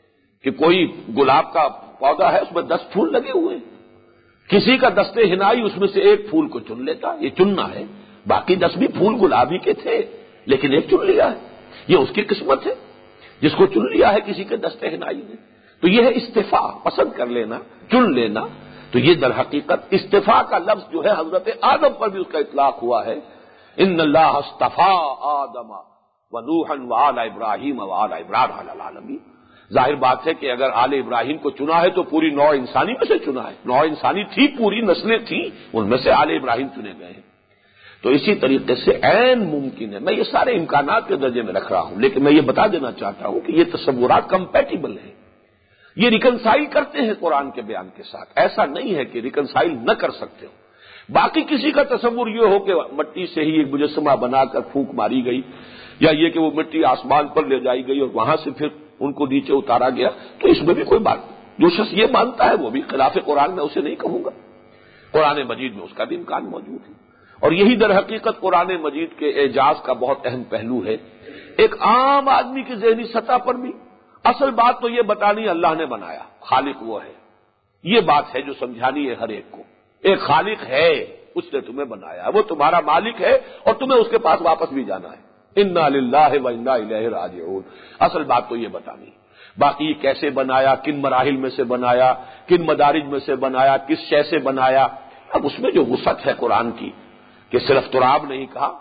کہ کوئی گلاب کا پودا ہے، اس میں دس پھول لگے ہوئے ہیں، کسی کا دستے ہنائی اس میں سے ایک پھول کو چن لیتا، یہ چننا ہے، باقی دس بھی پھول گلابی کے تھے لیکن ایک چن لیا ہے، یہ اس کی قسمت ہے جس کو چن لیا ہے کسی کے دستے ہنائی نے۔ تو یہ ہے استفاء، پسند کر لینا، چن لینا۔ تو یہ در حقیقت استفاء کا لفظ جو ہے حضرت آدم پر بھی اس کا اطلاق ہوا ہے، ان اللہ اصطفیٰ آدم و نوحا و آل ابراہیم و آل عمران علی العالمین۔ ظاہر بات ہے کہ اگر آل ابراہیم کو چنا ہے تو پوری نوع انسانی میں سے چنا ہے، نوع انسانی تھی، پوری نسلیں تھیں، ان میں سے آل ابراہیم چنے گئے ہیں۔ تو اسی طریقے سے عین ممکن ہے، میں یہ سارے امکانات کے درجے میں رکھ رہا ہوں، لیکن میں یہ بتا دینا چاہتا ہوں کہ یہ تصورات کمپیٹیبل ہیں، یہ ریکنسائل کرتے ہیں قرآن کے بیان کے ساتھ، ایسا نہیں ہے کہ ریکنسائل نہ کر سکتے ہو۔ باقی کسی کا تصور یہ ہو کہ مٹی سے ہی ایک مجسمہ بنا کر پھونک ماری گئی، یا یہ کہ وہ مٹی آسمان پر لے جائی گئی اور وہاں سے پھر ان کو نیچے اتارا گیا، تو اس میں بھی کوئی بات نہیں۔ جو شخص یہ مانتا ہے وہ بھی خلاف قرآن میں اسے نہیں کہوں گا، قرآن مجید میں اس کا بھی امکان موجود ہے۔ اور یہی در حقیقت قرآن مجید کے اعجاز کا بہت اہم پہلو ہے، ایک عام آدمی کی ذہنی سطح پر بھی اصل بات تو یہ بتانی اللہ نے بنایا، خالق وہ ہے، یہ بات ہے جو سمجھانی ہے ہر ایک کو، ایک خالق ہے، اس نے تمہیں بنایا، وہ تمہارا مالک ہے اور تمہیں اس کے پاس واپس بھی جانا ہے، انا للہ و انا الیہ راجعون۔ اصل بات تو یہ بتانی، باقی یہ کیسے بنایا، کن مراحل میں سے بنایا، کن مدارج میں سے بنایا، کس شے سے بنایا، اب اس میں جو وسعت ہے قرآن کی کہ صرف تراب نہیں کہا،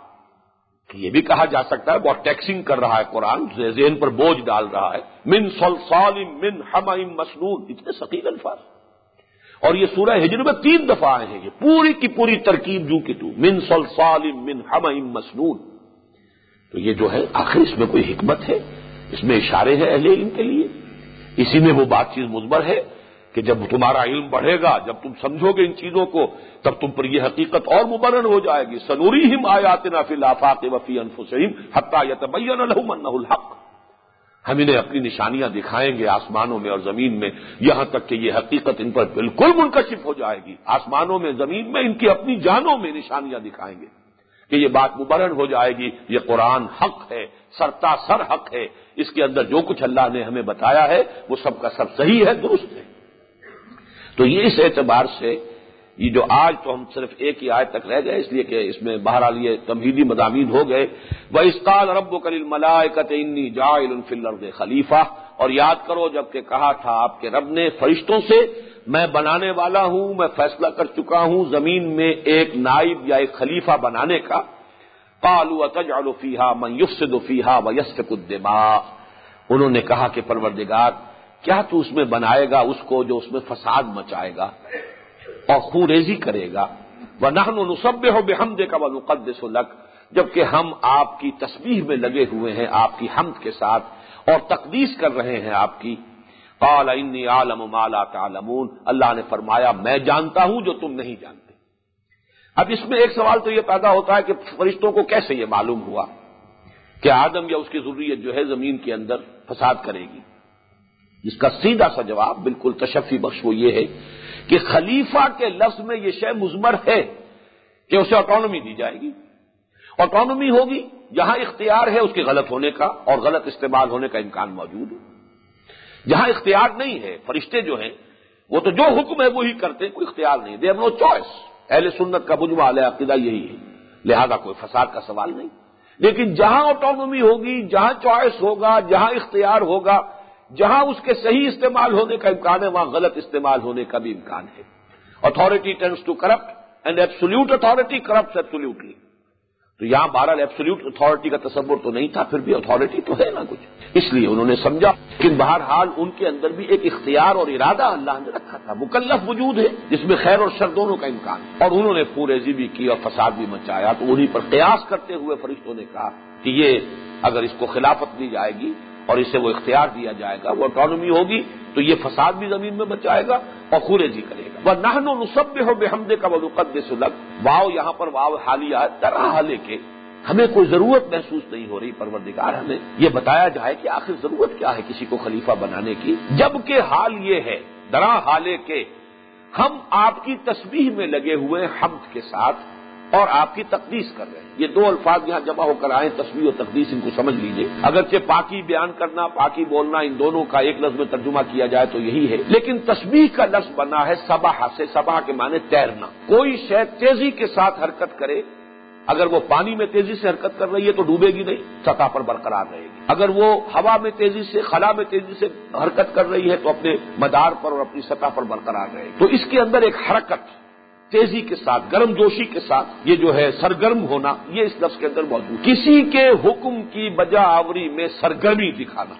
کہ یہ بھی کہا جا سکتا ہے، بہت ٹیکسنگ کر رہا ہے قرآن، ذہن پر بوجھ ڈال رہا ہے، من صلصال من حمأ مسنون، اتنے ثقیل الفاظ، اور یہ سورہ ہجر میں تین دفعہ آئے ہیں، یہ پوری کی پوری ترکیب جو کہ تو من صلصال من حمأ مسنون۔ تو یہ جو ہے آخر اس میں کوئی حکمت ہے، اس میں اشارے ہیں اہل علم کے لیے، اسی میں وہ بات چیز مضمر ہے کہ جب تمہارا علم بڑھے گا، جب تم سمجھو گے ان چیزوں کو، تب تم پر یہ حقیقت اور مبرہن ہو جائے گی، سنوریہم آیاتنا فی الآفاق وفی انفسہم حتی یتبین لہم انہ الحق، ہم انہیں اپنی نشانیاں دکھائیں گے آسمانوں میں اور زمین میں، یہاں تک کہ یہ حقیقت ان پر بالکل منکشف ہو جائے گی، آسمانوں میں زمین میں ان کی اپنی جانوں میں نشانیاں دکھائیں گے کہ یہ بات مبرہن ہو جائے گی، یہ قرآن حق ہے، سرتا سر حق ہے، اس کے اندر جو کچھ اللہ نے ہمیں بتایا ہے وہ سب کا سب صحیح ہے، درست ہے۔ تو یہ اس اعتبار سے یہ جو آج تو ہم صرف ایک ہی آیت تک رہ گئے، اس لیے کہ اس میں بہرحال یہ تمہیدی مضامین ہو گئے، وَإِذْ قَالَ رَبُّكَ لِلْمَلَائِكَةِ إِنِّي جَاعِلٌ فِي الْأَرْضِ خَلِيفَةً، اور یاد کرو جب کہ کہا تھا آپ کے رب نے فرشتوں سے، میں بنانے والا ہوں، میں فیصلہ کر چکا ہوں زمین میں ایک نائب یا ایک خلیفہ بنانے کا، قَالُوا أَتَجْعَلُ فِيهَا مَن يُفْسِدُ فِيهَا وَيَسْفِكُ الدِّمَاءَ، انہوں نے کہا کہ پروردگار کیا تو اس میں بنائے گا اس کو جو اس میں فساد مچائے گا اور خون ریزی کرے گا، وَنَحْنُ نُسَبِّحُ بِحَمْدِكَ وَنُقَدِّسُ لَكَ، جبکہ ہم آپ کی تسبیح میں لگے ہوئے ہیں، آپ کی حمد کے ساتھ، اور تقدیس کر رہے ہیں آپ کی۔ قَالَ إِنِّي أَعْلَمُ مَا لَا تَعْلَمُونَ، اللہ نے فرمایا میں جانتا ہوں جو تم نہیں جانتے۔ اب اس میں ایک سوال تو یہ پیدا ہوتا ہے کہ فرشتوں کو کیسے یہ معلوم ہوا کہ آدم یا اس کی ذریت جو ہے زمین کے اندر فساد کرے گی؟ اس کا سیدھا سا جواب بالکل تشفی بخش وہ یہ ہے کہ خلیفہ کے لفظ میں یہ شے مضمر ہے کہ اسے آٹونومی دی جائے گی، آٹونومی ہوگی، جہاں اختیار ہے اس کے غلط ہونے کا اور غلط استعمال ہونے کا امکان موجود ہے، جہاں اختیار نہیں ہے فرشتے جو ہیں وہ تو جو حکم ہے وہی کرتے ہیں، کوئی اختیار نہیں، دے ہیو نو چوائس، اہل سنت کا مجمع علیہ عقیدہ یہی ہے، لہذا کوئی فساد کا سوال نہیں۔ لیکن جہاں آٹونومی ہوگی، جہاں چوائس ہوگا، جہاں اختیار ہوگا، جہاں اس کے صحیح استعمال ہونے کا امکان ہے وہاں غلط استعمال ہونے کا بھی امکان ہے۔ Authority tends to corrupt and absolute authority corrupts absolutely. تو یہاں بہرحال ایبسولوٹ اتھارٹی کا تصور تو نہیں تھا، پھر بھی اتھارٹی تو ہے نا کچھ، اس لیے انہوں نے سمجھا کہ بہرحال ان کے اندر بھی ایک اختیار اور ارادہ اللہ نے رکھا تھا، مکلف وجود ہے جس میں خیر اور شر دونوں کا امکان ہے، اور انہوں نے پوریزی بھی کی اور فساد بھی مچایا۔ تو انہیں پر قیاس کرتے ہوئے فرشتوں نے کہا کہ یہ اگر اس کو خلافت دی جائے گی اور اسے وہ اختیار دیا جائے گا، وہ آٹونومی ہوگی، تو یہ فساد بھی زمین میں بچائے گا اور خوریزی کرے گا۔ وَنَحْنُ نُسَبِّحُ بِحَمْدِكَ وَنُقَدِّسُ لَكَ، واو یہاں پر واو حالیہ ہے، طرح حالے کے ہمیں کوئی ضرورت محسوس نہیں ہو رہی پروردگار، ہمیں یہ بتایا جائے کہ آخر ضرورت کیا ہے کسی کو خلیفہ بنانے کی، جبکہ حال یہ ہے درا حالے کے ہم آپ کی تسبیح میں لگے ہوئے حمد کے ساتھ اور آپ کی تقدیس کر رہے ہیں۔ یہ دو الفاظ یہاں جمع ہو کر آئے، تسبیح و تقدیس، ان کو سمجھ لیجئے۔ اگرچہ پاکی بیان کرنا، پاکی بولنا، ان دونوں کا ایک لفظ میں ترجمہ کیا جائے تو یہی ہے، لیکن تسبیح کا لفظ بنا ہے سبح سے، سبح کے معنی تیرنا۔ کوئی شے تیزی کے ساتھ حرکت کرے، اگر وہ پانی میں تیزی سے حرکت کر رہی ہے تو ڈوبے گی نہیں، سطح پر برقرار رہے گی۔ اگر وہ ہوا میں تیزی سے، خلا میں تیزی سے حرکت کر رہی ہے تو اپنے مدار پر اور اپنی سطح پر برقرار رہے گی۔ تو اس کے اندر ایک حرکت تیزی کے ساتھ، گرم جوشی کے ساتھ، یہ جو ہے سرگرم ہونا، یہ اس لفظ کے اندر موجود۔ کسی کے حکم کی بجا آوری میں سرگرمی دکھانا،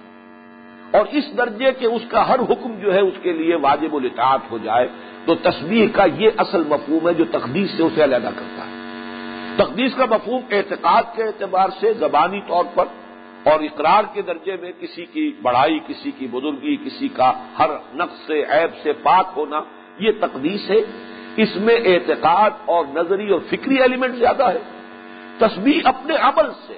اور اس درجے کے اس کا ہر حکم جو ہے اس کے لیے واجب الاطاعت ہو جائے، تو تسبیح کا یہ اصل مفہوم ہے جو تقدیس سے اسے علیحدہ کرتا ہے۔ تقدیس کا مفہوم اعتقاد کے اعتبار سے زبانی طور پر اور اقرار کے درجے میں کسی کی بڑائی، کسی کی بزرگی، کسی کا ہر نقص سے، عیب سے پاک ہونا، یہ تقدیس ہے۔ اس میں اعتقاد اور نظری اور فکری ایلیمنٹ زیادہ ہے۔ تسبیح اپنے عمل سے،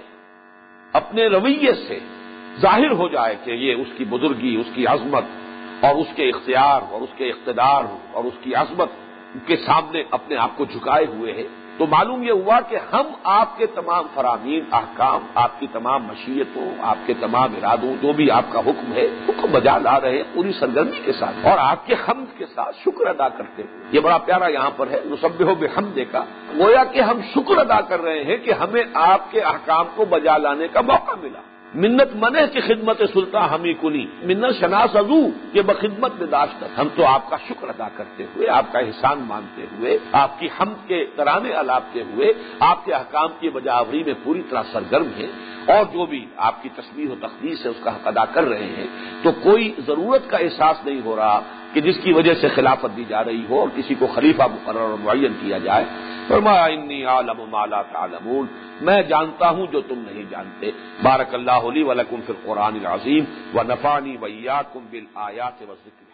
اپنے رویے سے ظاہر ہو جائے کہ یہ اس کی بزرگی، اس کی عظمت اور اس کے اختیار اور اس کے اقتدار اور اس کی عظمت کے سامنے اپنے آپ کو جھکائے ہوئے ہے، تو معلوم یہ ہوا کہ ہم آپ کے تمام فرامین، احکام، آپ کی تمام مشیتوں، آپ کے تمام ارادوں، جو بھی آپ کا حکم ہے، حکم بجا لا رہے ہیں پوری سرگرمی کے ساتھ اور آپ کے حمد کے ساتھ، شکر ادا کرتے ہیں۔ یہ بڑا پیارا یہاں پر ہے، نسبح بحمدک، گویا کہ ہم شکر ادا کر رہے ہیں کہ ہمیں آپ کے احکام کو بجا لانے کا موقع ملا۔ منت منع کی خدمت سلطان ہمیں کنی، منت شناس ازو یہ بخدمت نداشت، ہم تو آپ کا شکر ادا کرتے ہوئے، آپ کا احسان مانتے ہوئے، آپ کی حمد کے ترانے الاپتے ہوئے، آپ کے احکام کی بجاوری میں پوری طرح سرگرم ہیں، اور جو بھی آپ کی تسبیح و تقدیس ہے اس کا حق ادا کر رہے ہیں، تو کوئی ضرورت کا احساس نہیں ہو رہا کہ جس کی وجہ سے خلافت دی جا رہی ہو اور کسی کو خلیفہ مقرر اور معین کیا جائے۔ فرمایا انی اعلم ما لا تعلمون، میں جانتا ہوں جو تم نہیں جانتے۔ بارک اللہ لی ولکم فی القرآن العظیم ونفعنی وإیاکم بالآیات والذکر